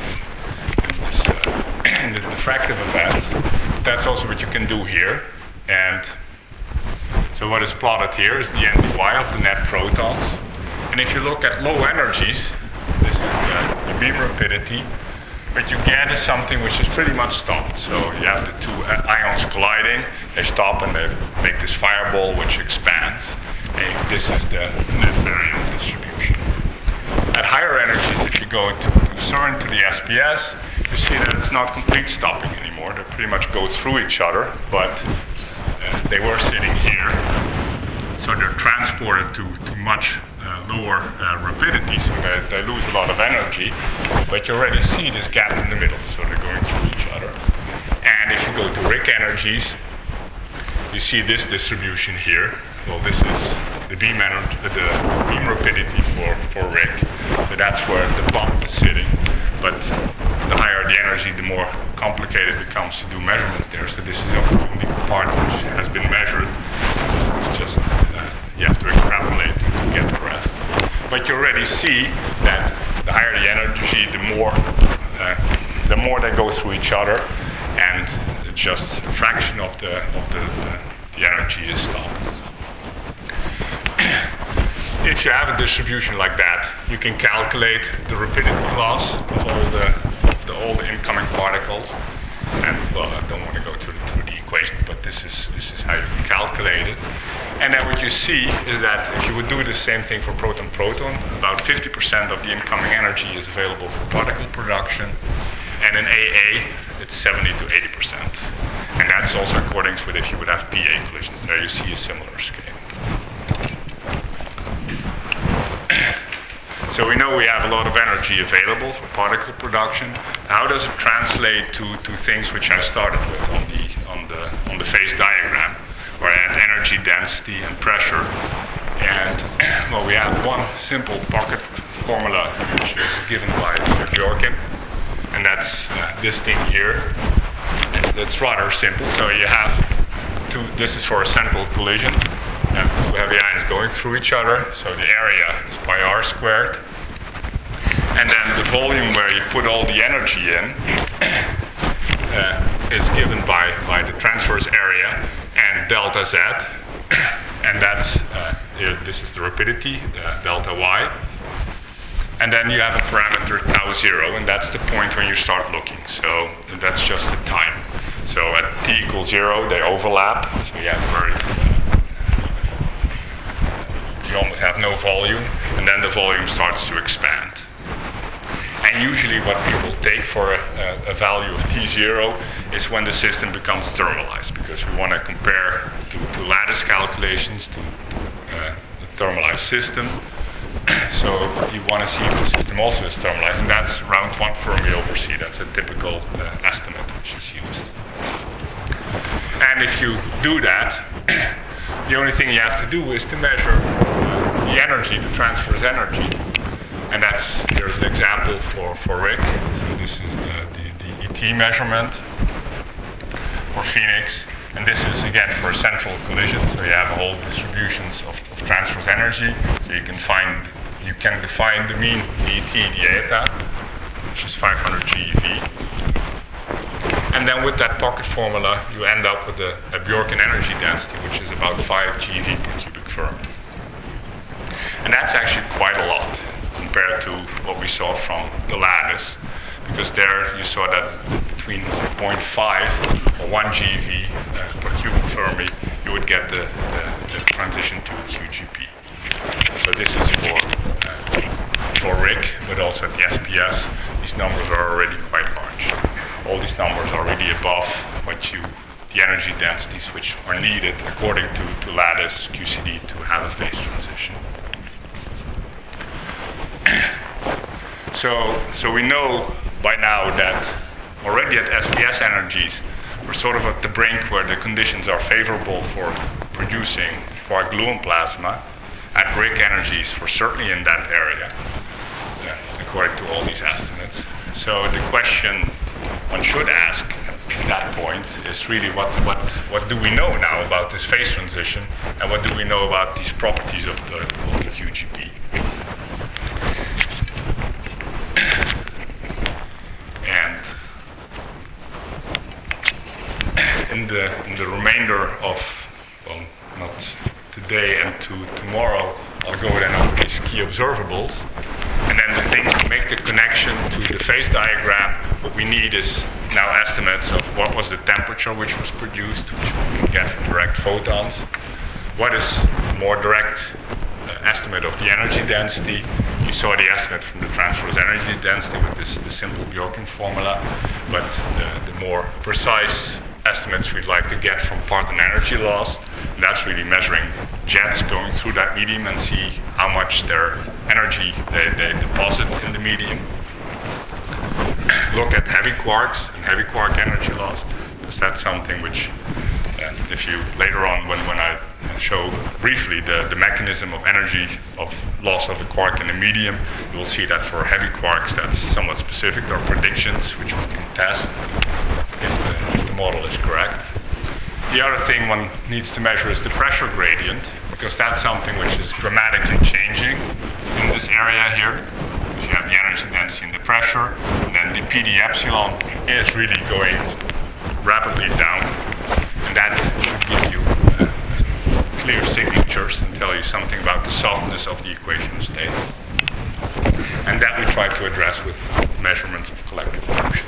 in the diffractive events. That's also what you can do here. And so what is plotted here is the NDY of the net protons. And if you look at low energies, this is the beam rapidity. What you get is something which is pretty much stopped. So you have the two ions colliding, they stop and they make this fireball which expands. And this is the net baryon distribution. At higher energies, if you go to CERN, to the SPS, you see that it's not complete stopping anymore. They pretty much go through each other, but they were sitting here. So they're transported to much lower rapidity, so they lose a lot of energy. But you already see this gap in the middle, so they're going through each other. And if you go to RIC energies, you see this distribution here. Well, this is the beam rapidity for RIC. So that's where the bump is sitting. But the higher the energy, the more complicated it becomes to do measurements there. So this is a unique part which has been measured. It's just you have to extrapolate to get the rest. But you already see that the higher the energy, the more they go through each other, and just a fraction of the energy is stopped. If you have a distribution like that, you can calculate the rapidity loss of all the incoming particles. And well, I don't want to go through the equation, but this is how you can calculate it. And then what you see is that if you would do the same thing for proton-proton, about 50% of the incoming energy is available for particle production. And in AA, it's 70 to 80%. And that's also in accordance with if you would have PA collisions. There you see a similar scale. So we know we have a lot of energy available for particle production. How does it translate to things which I started with on the phase diagram, where I had energy density and pressure? And well, we have one simple pocket formula which is given by Bjorken, and that's this thing here. It's rather simple. So you have this is for a central collision. You have two heavy ions going through each other, so the area is pi r squared. And then the volume where you put all the energy in is given by the transverse area and delta z. And that's, this is the rapidity, delta y. And then you have a parameter tau 0, and that's the point when you start looking. So that's just the time. So at t equals 0, they overlap. So you have you almost have no volume, and then the volume starts to expand. And usually what people take for a value of T0 is when the system becomes thermalized, because we want to compare to lattice calculations to a thermalized system. So you want to see if the system also is thermalized, and that's around 1 Fermi over C. That's a typical estimate which is used. And if you do that, the only thing you have to do is to measure the energy, the transverse energy. And here's an example for RIC. So this is the ET measurement for Phoenix. And this is, again, for a central collision. So you have whole distributions of transverse energy. So you can define the mean ET eta, which is 500 GeV. And then with that pocket formula, you end up with a Bjorken energy density, which is about 5 GeV per cubic Fermi. And that's actually quite a lot compared to what we saw from the lattice, because there you saw that between 0.5 or 1 GeV per cubic Fermi, you would get the transition to a QGP. So this is for RIC, but also at the SPS, these numbers are already quite large. All these numbers are already above what you the energy densities which are needed according to lattice QCD to have a phase transition. So we know by now that already at SPS energies, we're sort of at the brink where the conditions are favorable for producing quark-gluon plasma. At RIC energies, we're certainly in that area, according to all these estimates. So the question one should ask at that point is really what do we know now about this phase transition, and what do we know about these properties of the QGP? And in the remainder of, well, not today and tomorrow, I'll go then over these key observables. And then the thing to make the connection to the phase diagram, what we need is now estimates of what was the temperature which was produced, which we can get from direct photons. What is a more direct estimate of the energy density? You saw the estimate from the transverse energy density with the simple Bjorken formula, but the more precise estimates we'd like to get from Parton energy loss. And that's really measuring jets going through that medium and see how much their energy they deposit in the medium. Look at heavy quarks and heavy quark energy loss, because that's something which, if you later on when I show briefly the mechanism of energy of loss of a quark in the medium, you will see that for heavy quarks that's somewhat specific. There are predictions which we can test if the model is correct. The other thing one needs to measure is the pressure gradient, because that's something which is dramatically changing in this area here. Because you have the energy density and the pressure, and then the PD epsilon is really going rapidly down, and that should give you clear signatures and tell you something about the softness of the equation of state. And that we try to address with measurements of collective motion.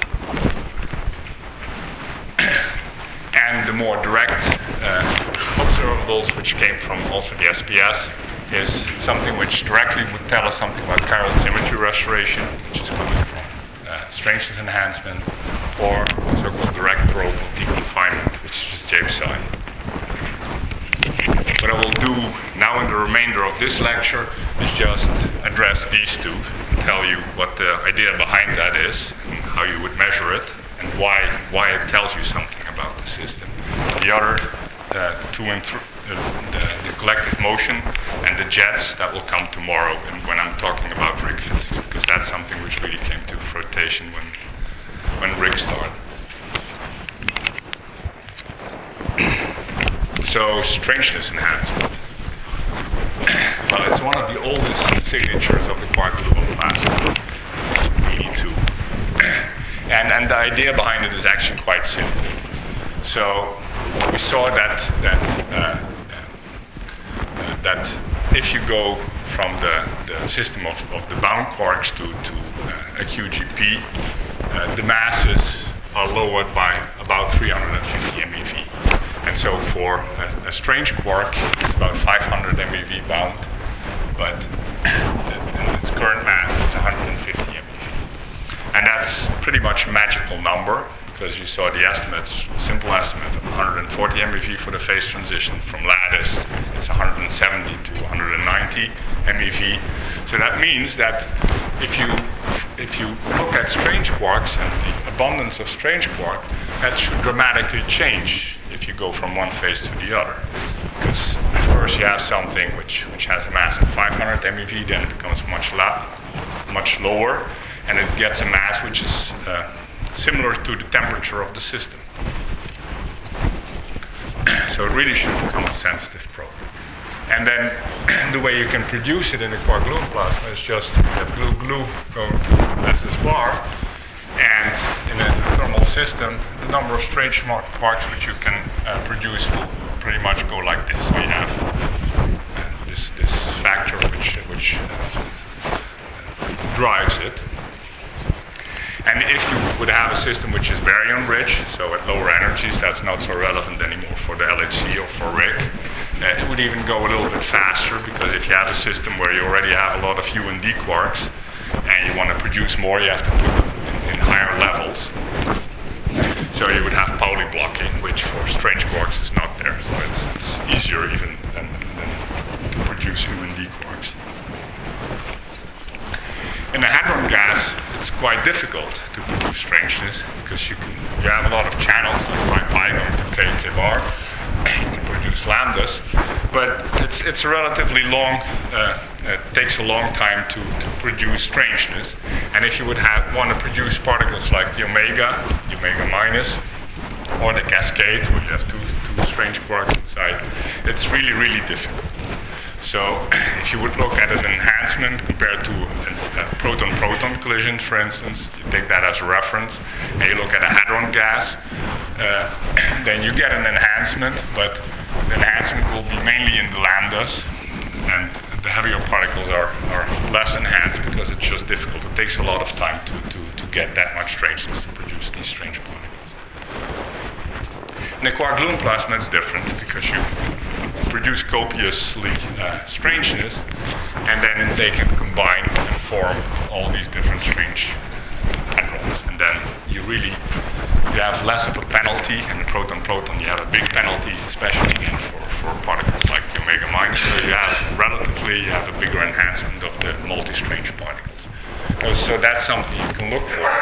And the more direct observables, which came from also the SPS, is something which directly would tell us something about chiral symmetry restoration, which is coming from strangeness enhancement, or so-called direct probable deconfinement, which is James sign. What I will do now in the remainder of this lecture is just address these two and tell you what the idea behind that is and how you would measure it and why it tells you something about the system. The other two and the collective motion and the jets, that will come tomorrow when I'm talking about RIC physics, because that's something which really came to fruition when RIC started. So, strangeness enhancement. Well, it's one of the oldest signatures of the quark-gluon plasma, PD2. And the idea behind it is actually quite simple. So, we saw that if you go from the system of the bound quarks to a QGP, the masses are lowered by about 350 MeV. And so for a strange quark, it's about 500 MeV bound, but in its current mass, it's 150 MeV. And that's pretty much a magical number, because you saw the estimates, simple estimates of 140 MeV for the phase transition. From lattice, it's 170 to 190 MeV. So that means that if you look at strange quarks and the abundance of strange quark, that should dramatically change if you go from one phase to the other. Because first you have something which has a mass of 500 MeV, then it becomes much lower, and it gets a mass which is similar to the temperature of the system. So it really should become a sensitive probe. And then the way you can produce it in a quark-gluon plasma is just have glue going to SS bar, and in a thermal system, the number of strange quarks which you can produce will pretty much go like this. So you have this factor which drives it. And if you would have a system which is baryon rich, so at lower energies, that's not so relevant anymore for the LHC or for RIC. It would even go a little bit faster, because if you have a system where you already have a lot of U and D quarks, and you want to produce more, you have to put them in higher levels. So you would have poly blocking, which strange quarks is not there. So it's easier even than to produce UND quarks. In a hadron gas, it's quite difficult to produce strangeness because you have a lot of channels like pi going to k bar. You can produce lambdas, but it's a relatively long. It takes a long time to produce strangeness. And if you would want to produce particles like the omega minus, or the cascade, where you have two strange quarks inside, it's really, really difficult. So if you would look at an enhancement compared to a proton-proton collision, for instance, you take that as a reference, and you look at a hadron gas, then you get an enhancement, but the enhancement will be mainly in the lambdas, and the heavier particles are less enhanced because it's just difficult. It takes a lot of time to get that much strangeness to produce these strange particles. In the quark-gluon plasma, it's different because you produce copiously strangeness, and then they can combine and form all these different strange hadrons. And then you have less of a penalty. In the proton-proton, you have a big penalty, especially again for particles like the omega minus. So you have a bigger enhancement of the multi-strange particles. So that's something you can look for.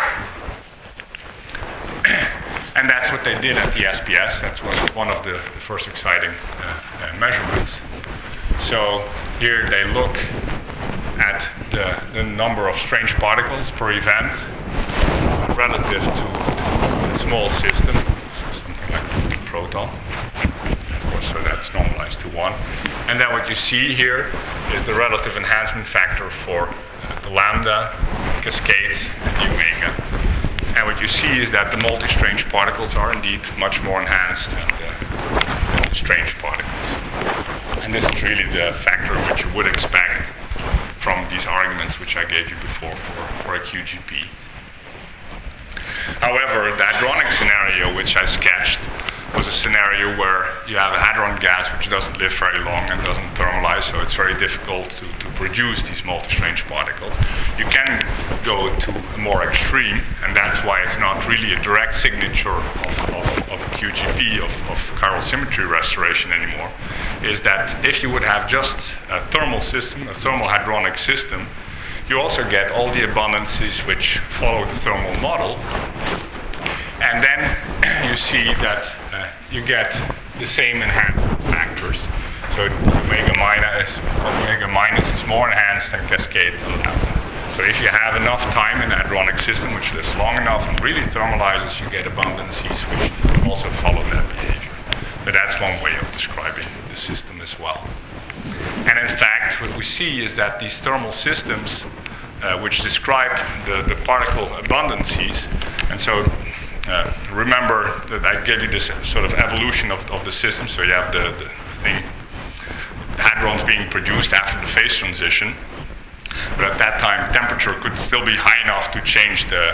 And that's what they did at the SPS. That was one of the first exciting measurements. So here they look at the number of strange particles per event relative to a small system, so something like a proton. Of course, so that's normalized to 1. And then what you see here is the relative enhancement factor for the lambda, cascades, and the omega. And what you see is that the multi-strange particles are indeed much more enhanced than the strange particles. And this is really the factor which you would expect from these arguments which I gave you before for a QGP. However, the hadronic scenario which I sketched was a scenario where you have a hadron gas which doesn't live very long and doesn't thermalize, so it's very difficult to produce these multi-strange particles. You can go to a more extreme, and that's why it's not really a direct signature of a QGP, of chiral symmetry restoration anymore, is that if you would have just a thermal system, a thermal hadronic system, you also get all the abundances which follow the thermal model. And then you see that you get the same enhancement factors. So omega minus is more enhanced than cascade and lambda. So if you have enough time in a hadronic system which lives long enough and really thermalizes, you get abundances which also follow that behavior. But that's one way of describing the system as well. And in fact, what we see is that these thermal systems which describe the particle abundances, and so remember that I gave you this sort of evolution of the system. So you have the thing, the hadrons being produced after the phase transition. But at that time, temperature could still be high enough to change the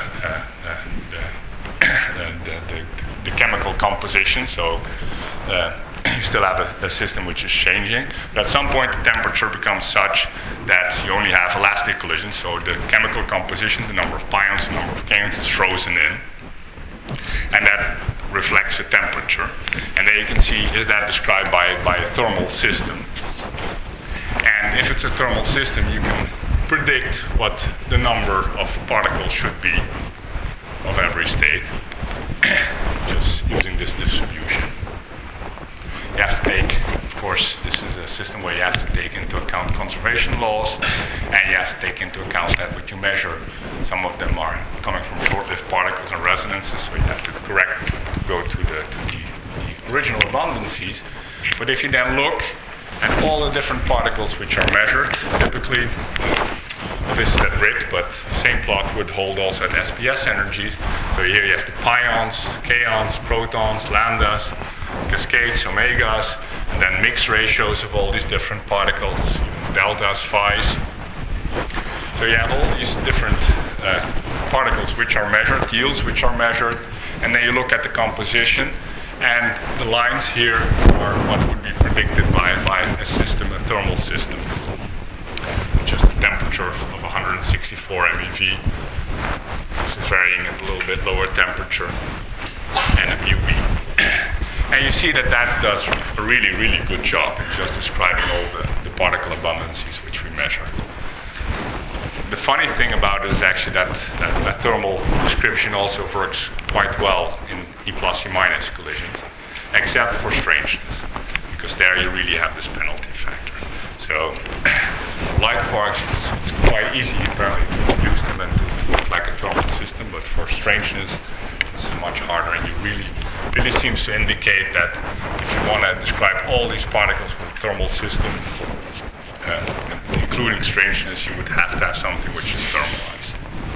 chemical composition. So you still have a system which is changing. But at some point, the temperature becomes such that you only have elastic collisions. So the chemical composition, the number of pions, the number of kaons is frozen in. And that reflects the temperature. And there you can see, is that described by a thermal system? And if it's a thermal system, you can predict what the number of particles should be of every state, just using this distribution. You have to take, of course, this is a system where you have to take into account conservation laws, and you have to take into account that what you measure, some of them are coming from short-lived particles and resonances, so you have to correct to go to the original abundances. But if you then look at all the different particles which are measured, typically, this is at RIT, but the same plot would hold also at SPS energies. So here you have the pions, kaons, protons, lambdas, cascades, omegas, and then mixed ratios of all these different particles, deltas, phi's. So you have all these different particles which are measured, yields which are measured, and then you look at the composition, and the lines here are what would be predicted by a system, a thermal system, which is the temperature of 164 MeV. This is varying at a little bit lower temperature, and a UV. And you see that that does a really, really good job in just describing all the particle abundances which we measure. The funny thing about it is actually that thermal description also works quite well in E plus E minus collisions, except for strangeness, because there you really have this penalty factor. So light quarks, it's quite easy apparently to produce them and to look like a thermal system, but for strangeness, it's much harder, and you really seems to indicate that if you want to describe all these particles with a thermal system, including strangeness, you would have to have something which is thermalized.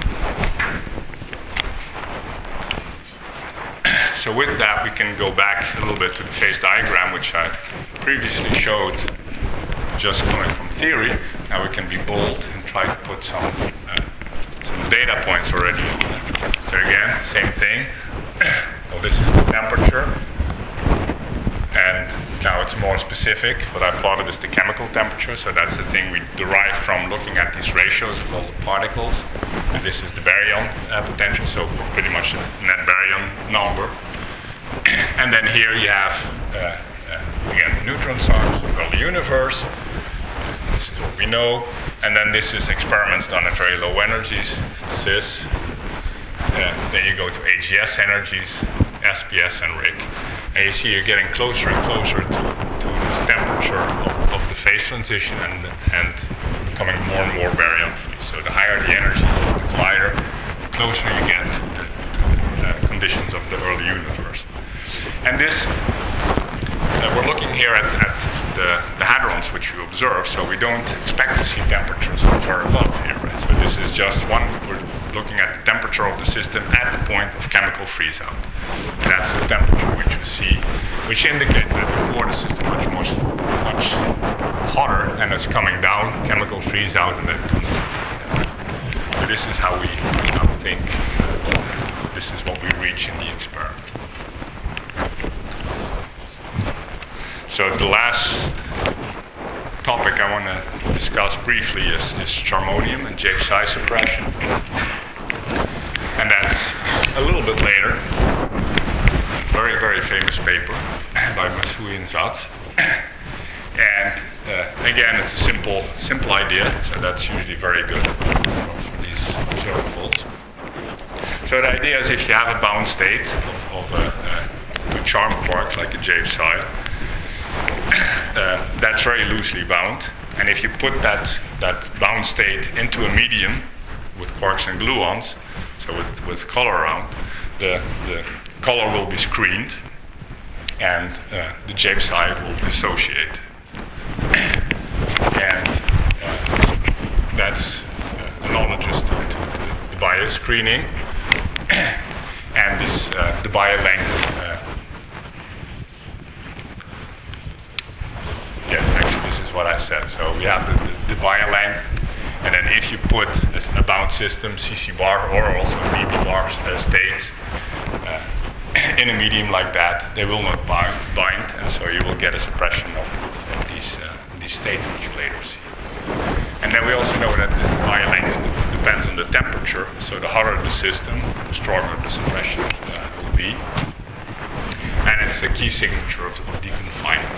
So with that, we can go back a little bit to the phase diagram, which I previously showed just coming from theory. Now we can be bold and try to put some data points already. So again, same thing. Well, this is the temperature, and now it's more specific. What I plotted is the chemical temperature, so that's the thing we derive from looking at these ratios of all the particles. And this is the baryon potential, so pretty much the net baryon number. And then here you have, again, the neutron stars, well, the universe. This is what we know. And then this is experiments done at very low energies, cis. Then you go to AGS energies, SPS and RIC. And you see you're getting closer and closer to this temperature of the phase transition and becoming more and more baryon free. So the higher the energy of the collider, the closer you get to the conditions of the early universe. And this, we're looking here at the hadrons which you observe, so we don't expect to see temperatures which are above here, right? So this is just we're looking at the temperature of the system at the point of chemical freeze-out. That's the temperature which you see, which indicates that before the system much hotter, and it's coming down, chemical freeze-out, and then comes down. So this is how we think, this is what we reach in the experiment. So the last topic I want to discuss briefly is charmonium and Jabe Psi suppression. And that's a little bit later. Very, very famous paper by Masui and Zatz. And again, it's a simple idea, so that's usually very good for these observables. So the idea is if you have a bound state of a charm quark, like a Jabe Psi, that's very loosely bound, and if you put that bound state into a medium with quarks and gluons, so with color around, the color will be screened, and the Jabe Psi will dissociate, and that's analogous to the Bayer screening, and this the Bayer length. Actually, this is what I said. So we have the Bayer length, and then if you put a bound system, CC bar or also BB bar states in a medium like that, they will not bind, and so you will get a suppression of these states which you later see. And then we also know that this Bayer length depends on the temperature. So the hotter the system, the stronger the suppression will be, and it's a key signature of deconfinement.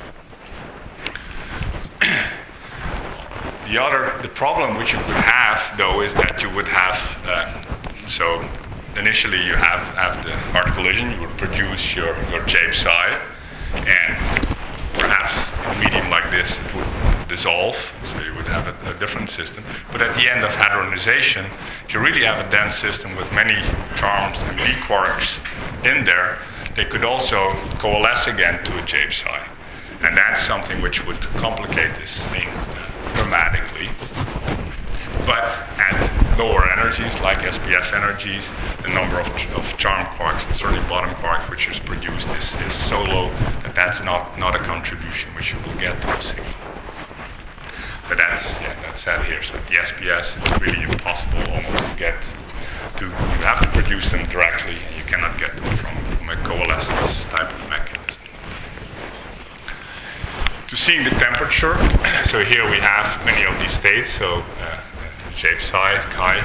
The problem which you could have, though, is that you would have, so initially you have the hard collision, you would produce your Jabe Psi, and perhaps in a medium like this it would dissolve, so you would have a different system. But at the end of hadronization, if you really have a dense system with many charms and B quarks in there, they could also coalesce again to a Jabe Psi. And that's something which would complicate this thing dramatically. But at lower energies, like SPS energies, the number of charm quarks, and certainly bottom quarks, which is produced is so low that that's not a contribution which you will get to the signal. But that's said here. So at the SPS, it's really impossible almost to get to. You have to produce them directly, and you cannot get them from a coalescence type of mechanism. To seeing the temperature, so here we have many of these states, so Jabe Psi, Chi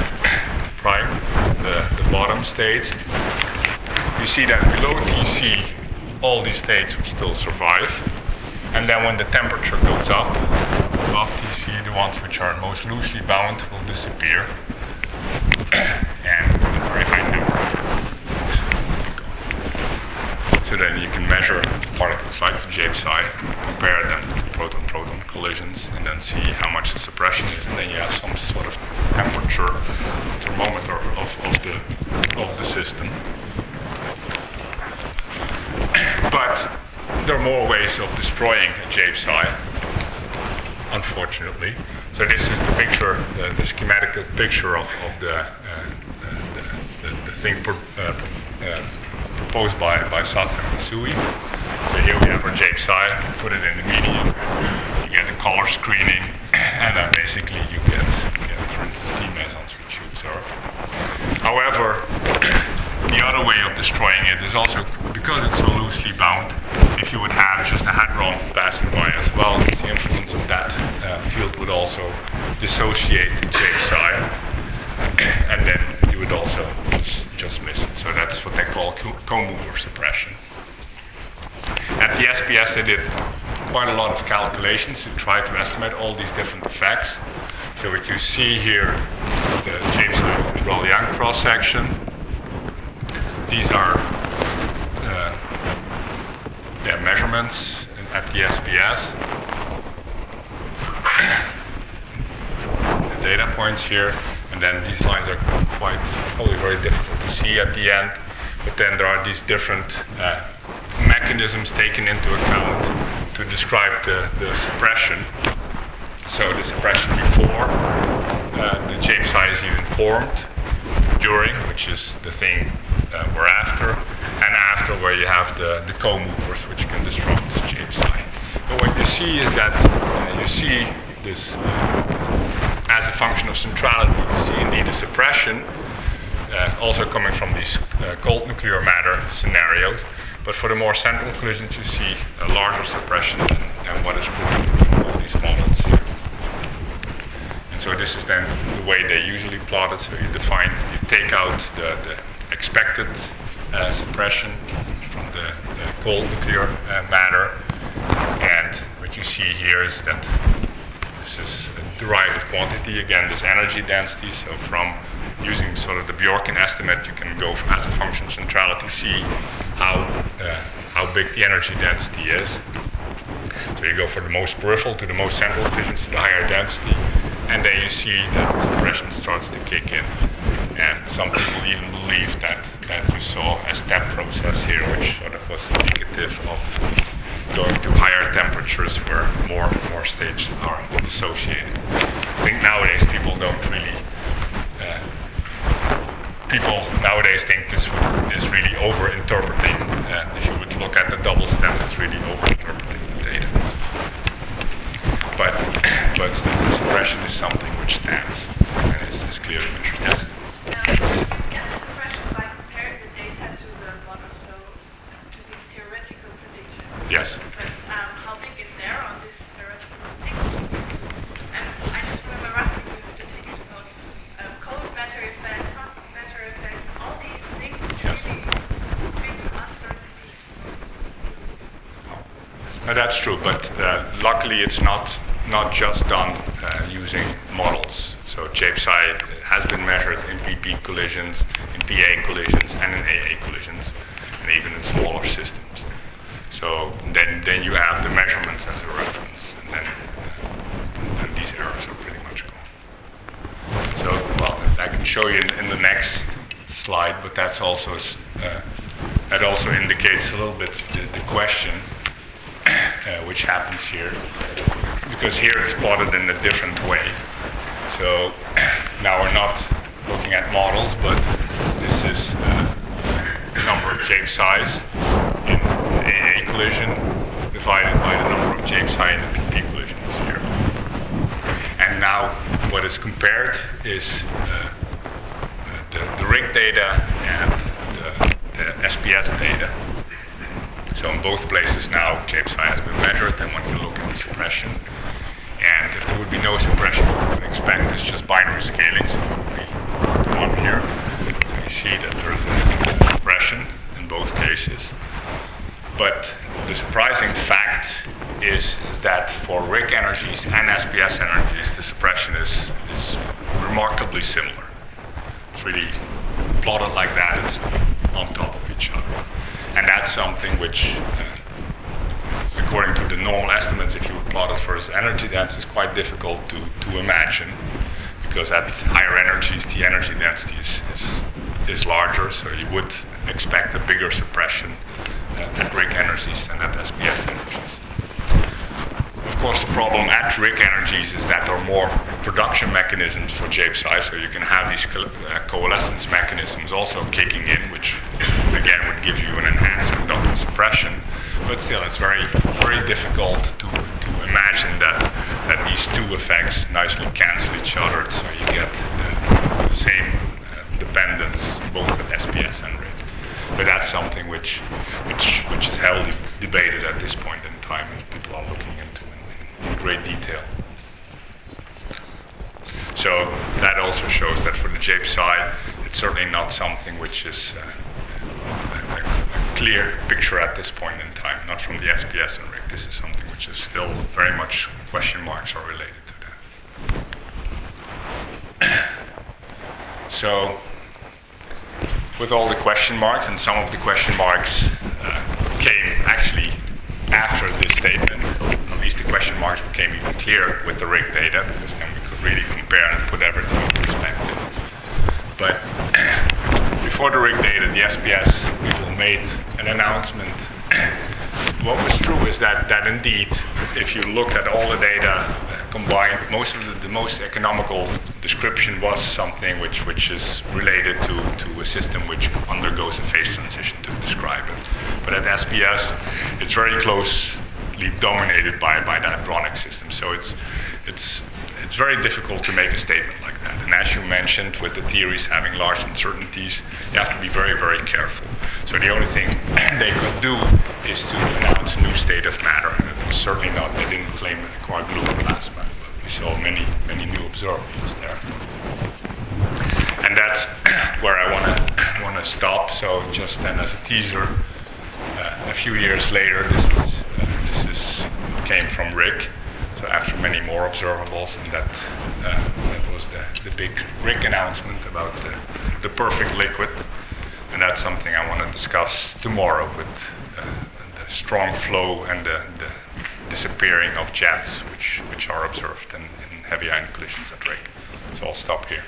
prime, the bottom states. You see that below TC, all these states would still survive. And then when the temperature goes up above Tc, the ones which are most loosely bound will disappear. And the very high temperature. So then you can measure particles like the J psi, compare them to proton-proton collisions, and then see how much the suppression is, and then you have some sort of temperature thermometer of the system. But there are more ways of destroying a J psi, unfortunately. So this is the picture, the schematic picture of the thing proposed by Satsu and Misui. So here we have our J psi, put it in the medium, you get a color screening, and then basically you get for instance, T mesons which you observe. However, the other way of destroying it is also, because it's so loosely bound, if you would have just a hadron passing by as well, the influence of that field would also dissociate the J psi, and then you would also just miss it. So that's what they call co-mover suppression. At the SPS they did quite a lot of calculations to try to estimate all these different effects. So what you see here is the J psi Rayleigh cross-section. These are their measurements at the SPS. The data points here, and then these lines are probably very difficult to see at the end, but then there are these different mechanisms taken into account to describe the suppression. So the suppression before the J psi is even formed, during, which is the thing we're after, and after, where you have the co-movers which can disrupt the J psi. But what you see is that you see this as a function of centrality. You see indeed a suppression also coming from these cold nuclear matter scenarios, but for the more central collisions you see a larger suppression than what is predicted from all these models here. And so this is then the way they usually plot it. So you take out the expected suppression from the cold nuclear matter, and what you see here is that this is a derived quantity, again this energy density. So from using sort of the Bjorken estimate, you can go as a function of centrality, see how big the energy density is. So you go for the most peripheral to the most central collisions to the higher density, and then you see that suppression starts to kick in. And some people even believe that you saw a step process here, which sort of was indicative of going to higher temperatures where more states are dissociated. I think nowadays people don't really. People nowadays think this is really over-interpreting. If you would look at the double step, it's really over-interpreting the data. But the suppression is something which stands and is clearly measured. Yes? Get the suppression by comparing the data to the model, so to these theoretical predictions. Yes. But how big is there on this theoretical prediction? And I just remember roughly with the things about cold matter effects, hot matter effects, all these things which really big uncertainties. No, that's true, but luckily it's not just done using models. So J psi has been measured in PP collisions, in PA collisions, and in AA collisions, and even in smaller systems. So then you have the measurements as a reference, and then these errors are pretty much gone. So, well, I can show you in the next slide, but that's also that also indicates a little bit the question which happens here, because here it's plotted in a different way. So now we're not looking at models, but this is the number of J psi's in the AA collision divided by the number of J psi in the PP collisions here. And now what is compared is the RIG data and the SPS data. So in both places now J psi has been measured, and one can look at the suppression. And if there would be no suppression, what you would expect is just binary scaling, so it would be 1 here. So you see that there's a suppression in both cases. But the surprising fact is that for RIC energies and SPS energies, the suppression is remarkably similar. It's really plotted like that, it's on top of each other. And that's something which, according to the normal estimates, if you would plot it for its energy density, is quite difficult to imagine, because at higher energies, the energy density is larger, so you would expect a bigger suppression at RIC energies than at SPS energies. Of course, the problem at RIC energies is that there are more production mechanisms for JPSI, so you can have these coalescence mechanisms also kicking in, which again would give you an enhancement of the suppression. But still, it's very, very difficult to imagine that these two effects nicely cancel each other, so you get the same dependence both at SPS and RIC. But that's something which is heavily debated at this point in time, and people are looking into in great detail. So that also shows that for the JPSI, it's certainly not something which is a clear picture at this point in time, not from the SPS and RIC. This is something which is still very much question marks are related to that. So, with all the question marks, and some of the question marks came actually after this statement, at least the question marks became even clearer with the RIC data, because then we could really compare and put everything in perspective. But before the RIC data, the SPS people made an announcement. What was true is that indeed, if you looked at all the data combined, most of the most economical description was something which is related to a system which undergoes a phase transition to describe it. But at SPS, it's very closely dominated by the hadronic system. So it's very difficult to make a statement like that. And as you mentioned, with the theories having large uncertainties, you have to be very, very careful. So the only thing they could do is to announce a new state of matter. And it was certainly not, they didn't claim quark-gluon plasma, but we saw many new observables there. And that's where I want to stop. So just then as a teaser, a few years later, this came from RIC. So after many more observables, and that was the big RIC announcement about the perfect liquid. And that's something I want to discuss tomorrow with the strong flow and the disappearing of jets, which are observed in heavy ion collisions at RIC. So I'll stop here.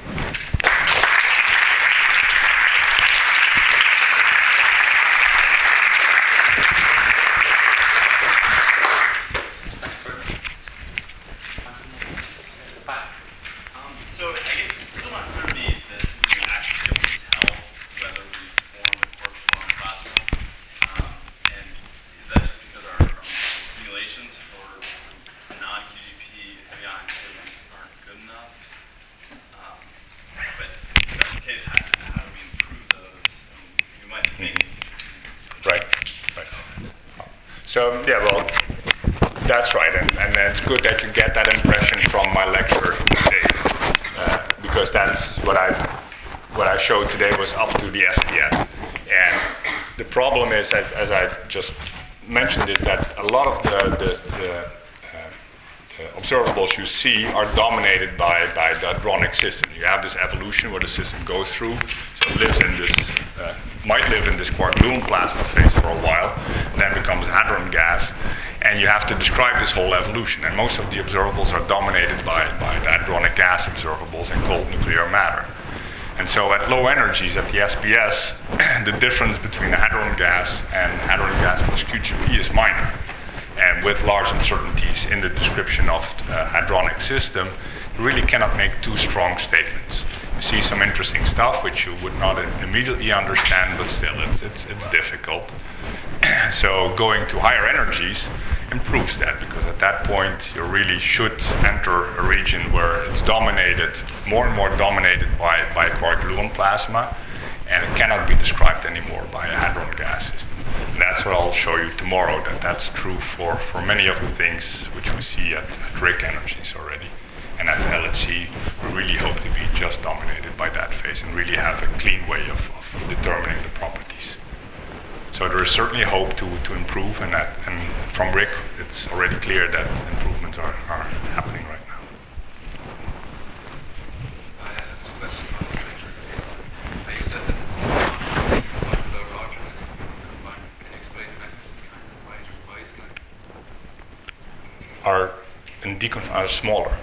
So I guess it's still not clear to me that we actually be able to tell whether we formed a quark-gluon plasma. And is that just because our simulations for non-QGP heavy ion collisions aren't good enough? But if that's the case, how do we improve those? I mean, we might think. Right. So, yeah, well, that's right. And it's good that you get that impression from my lecture today. Because that's what I showed today was up to the SPS. And the problem is, as I just mentioned, is that a lot of the observables you see are dominated by the hadronic system. You have this evolution where the system goes through, so it lives in this, might live in this quark-gluon plasma phase for a while, and then becomes hadron gas, and you have to describe this whole evolution. And most of the observables are dominated by the hadronic gas observables and cold nuclear matter. And so at low energies at the SPS, the difference between the hadron gas and hadron gas plus QGP is minor. And with large uncertainties in the description of the hadronic system, you really cannot make too strong statements. You see some interesting stuff which you would not immediately understand, but still it's difficult. So going to higher energies improves that, because at that point you really should enter a region where it's dominated, more and more dominated by quark-gluon plasma, and it cannot be described anymore by a hadron gas system. And that's what I'll show you tomorrow, that's true for many of the things which we see at RIC energies already. And at LHC, we really hope to be just dominated by that phase and really have a clean way of determining the properties. So there is certainly hope to improve, and from Rick, it's already clear that improvements are happening right now. I just have two questions on the strangeness again. You said that the particles are larger than confined. Can you explain the mechanism behind that? Why is it like Are smaller.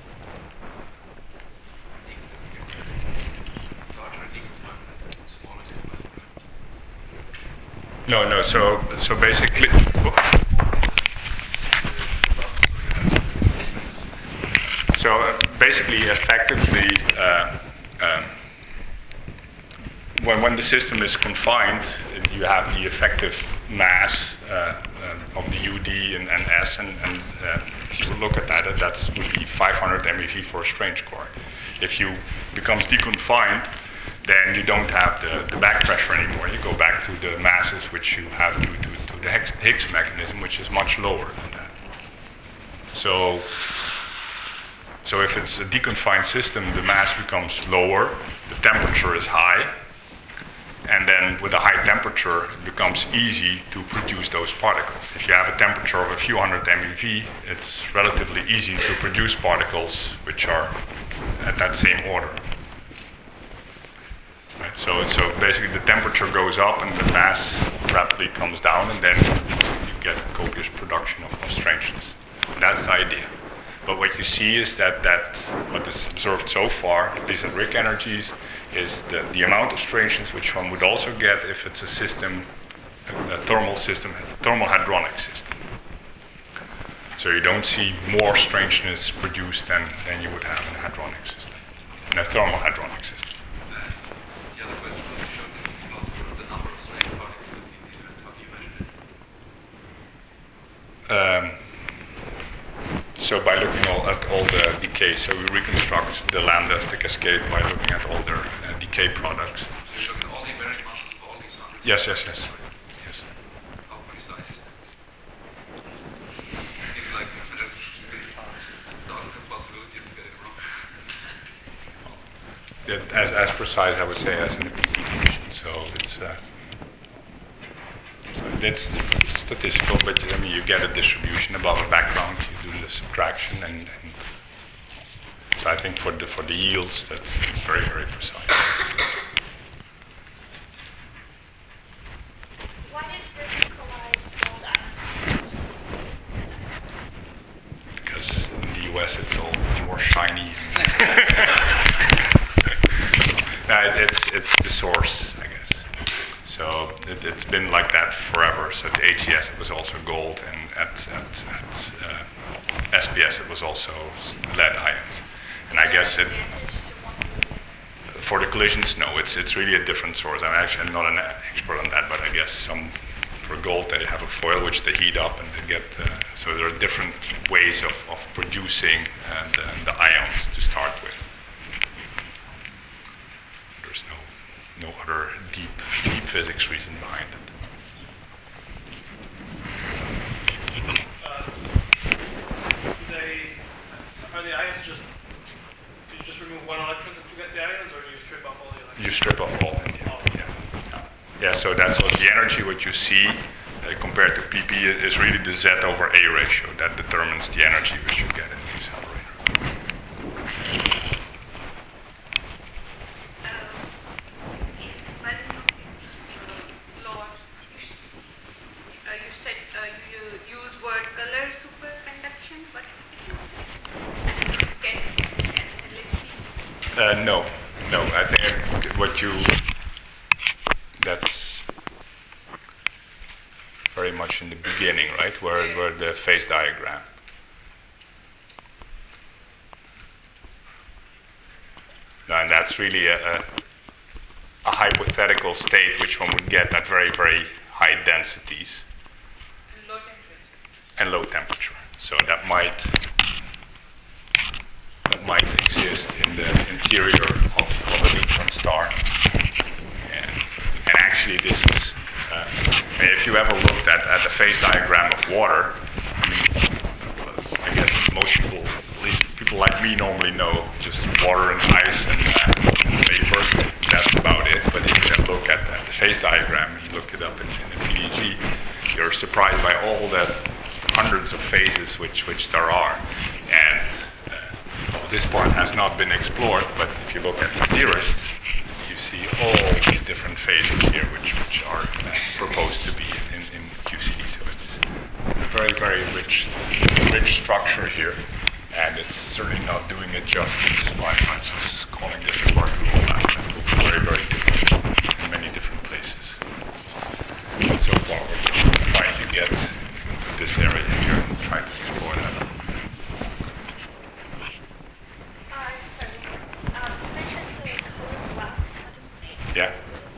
larger and deconfined than smaller deconfined? No. So basically, effectively, when the system is confined, you have the effective mass of the UD and S, and if you look at that, that's would be 500 MeV for a strange core. If you becomes deconfined, then you don't have the back pressure anymore. You go back to the masses which you have due to the Higgs mechanism, which is much lower than that. So if it's a deconfined system, the mass becomes lower, the temperature is high, and then with a high temperature, it becomes easy to produce those particles. If you have a temperature of a few hundred MeV, it's relatively easy to produce particles which are at that same order. Right? So basically the temperature goes up and the mass rapidly comes down, and then you get copious production of strangeness. That's the idea. But what you see is that what is observed so far, at least at Rick energies, is the amount of strangeness which one would also get if it's a system, a thermal system, a thermal hadronic system. So you don't see more strangeness produced than you would have in a hadronic system, in a thermal hadronic system. The other question was, you showed distance plots for the number of strange particles in these events. How do you measure it? So by looking at all the decay, so we reconstruct the lambdas, the cascade, by looking at all their decay products. So you're looking at all the invariant masses of all these hundreds? Yes. How precise is that? It seems like there's really thousands of possibilities to get it wrong. As precise, I would say, as in the PP division. So it's statistical, but I mean, you get a distribution above a background. You do the subtraction, and so I think for the yields, it's very, very precise. Why did this collide all that? Because in the US, it's all more shiny. It's the source, I guess. So it's been like that forever. So at the HES it was also gold, and at SPS it was also lead ions. And I guess for the collisions, no, it's really a different source. I'm not an expert on that, but I guess for gold they have a foil which they heat up and they get. So there are different ways of producing the ions to start with. There's no other deep physics reason behind it. Are the ions do you just remove one electron to get the ions, or do you strip off all the electrons? You strip off all of it, yeah. So that's what the energy what you see compared to PP is really the Z over A ratio that determines the energy which you get in the accelerator. Lord, you said you use word color superconduction, but no. I think that's very much in the beginning, right? Where the phase diagram. And that's really a hypothetical state which one would get at very, very high densities and low temperature. So that might exist in the interior of a neutron star. And actually this is, if you ever looked at the phase diagram of water, I guess most people, at least people like me, normally know just water and ice and vapor. That's about it. it, but if you then look at the phase diagram, you look it up in the PDG, you're surprised by all the hundreds of phases which there are. And this part has not been explored, but if you look at the nearest, you see all these different phases here which are proposed to be in QCD. So it's a very, very rich structure here, and it's certainly not doing it justice by just calling this a particle lab. It looks very, very different in many different places. And so far we're just trying to get into this area here and try to explore that. You mentioned the colored glass condensate. Yeah.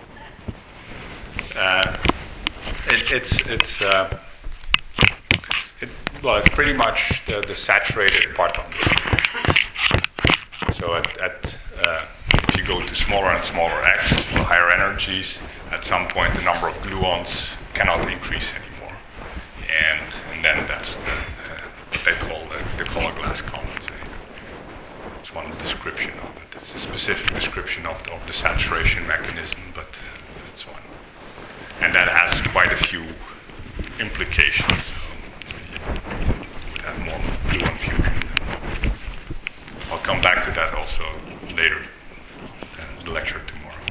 It's pretty much the saturated part of it. So if you go to smaller and smaller X for higher energies, at some point the number of gluons cannot increase anymore, and then that's what they call the color glass condensate. It's one description of it. It's a specific description of the saturation mechanism, but it's one. And that has quite a few implications. You would have more gluon fusion. I'll come back to that also later in the lecture tomorrow.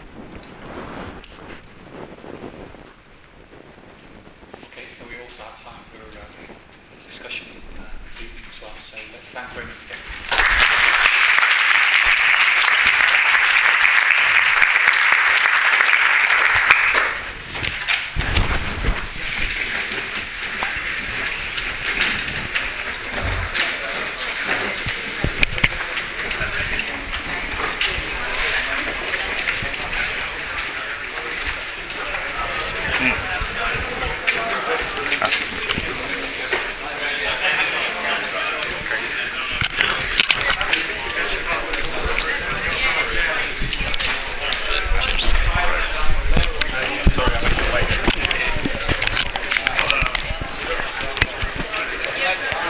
Okay, so we also have time for discussion this evening as well. So let's stand for a minute.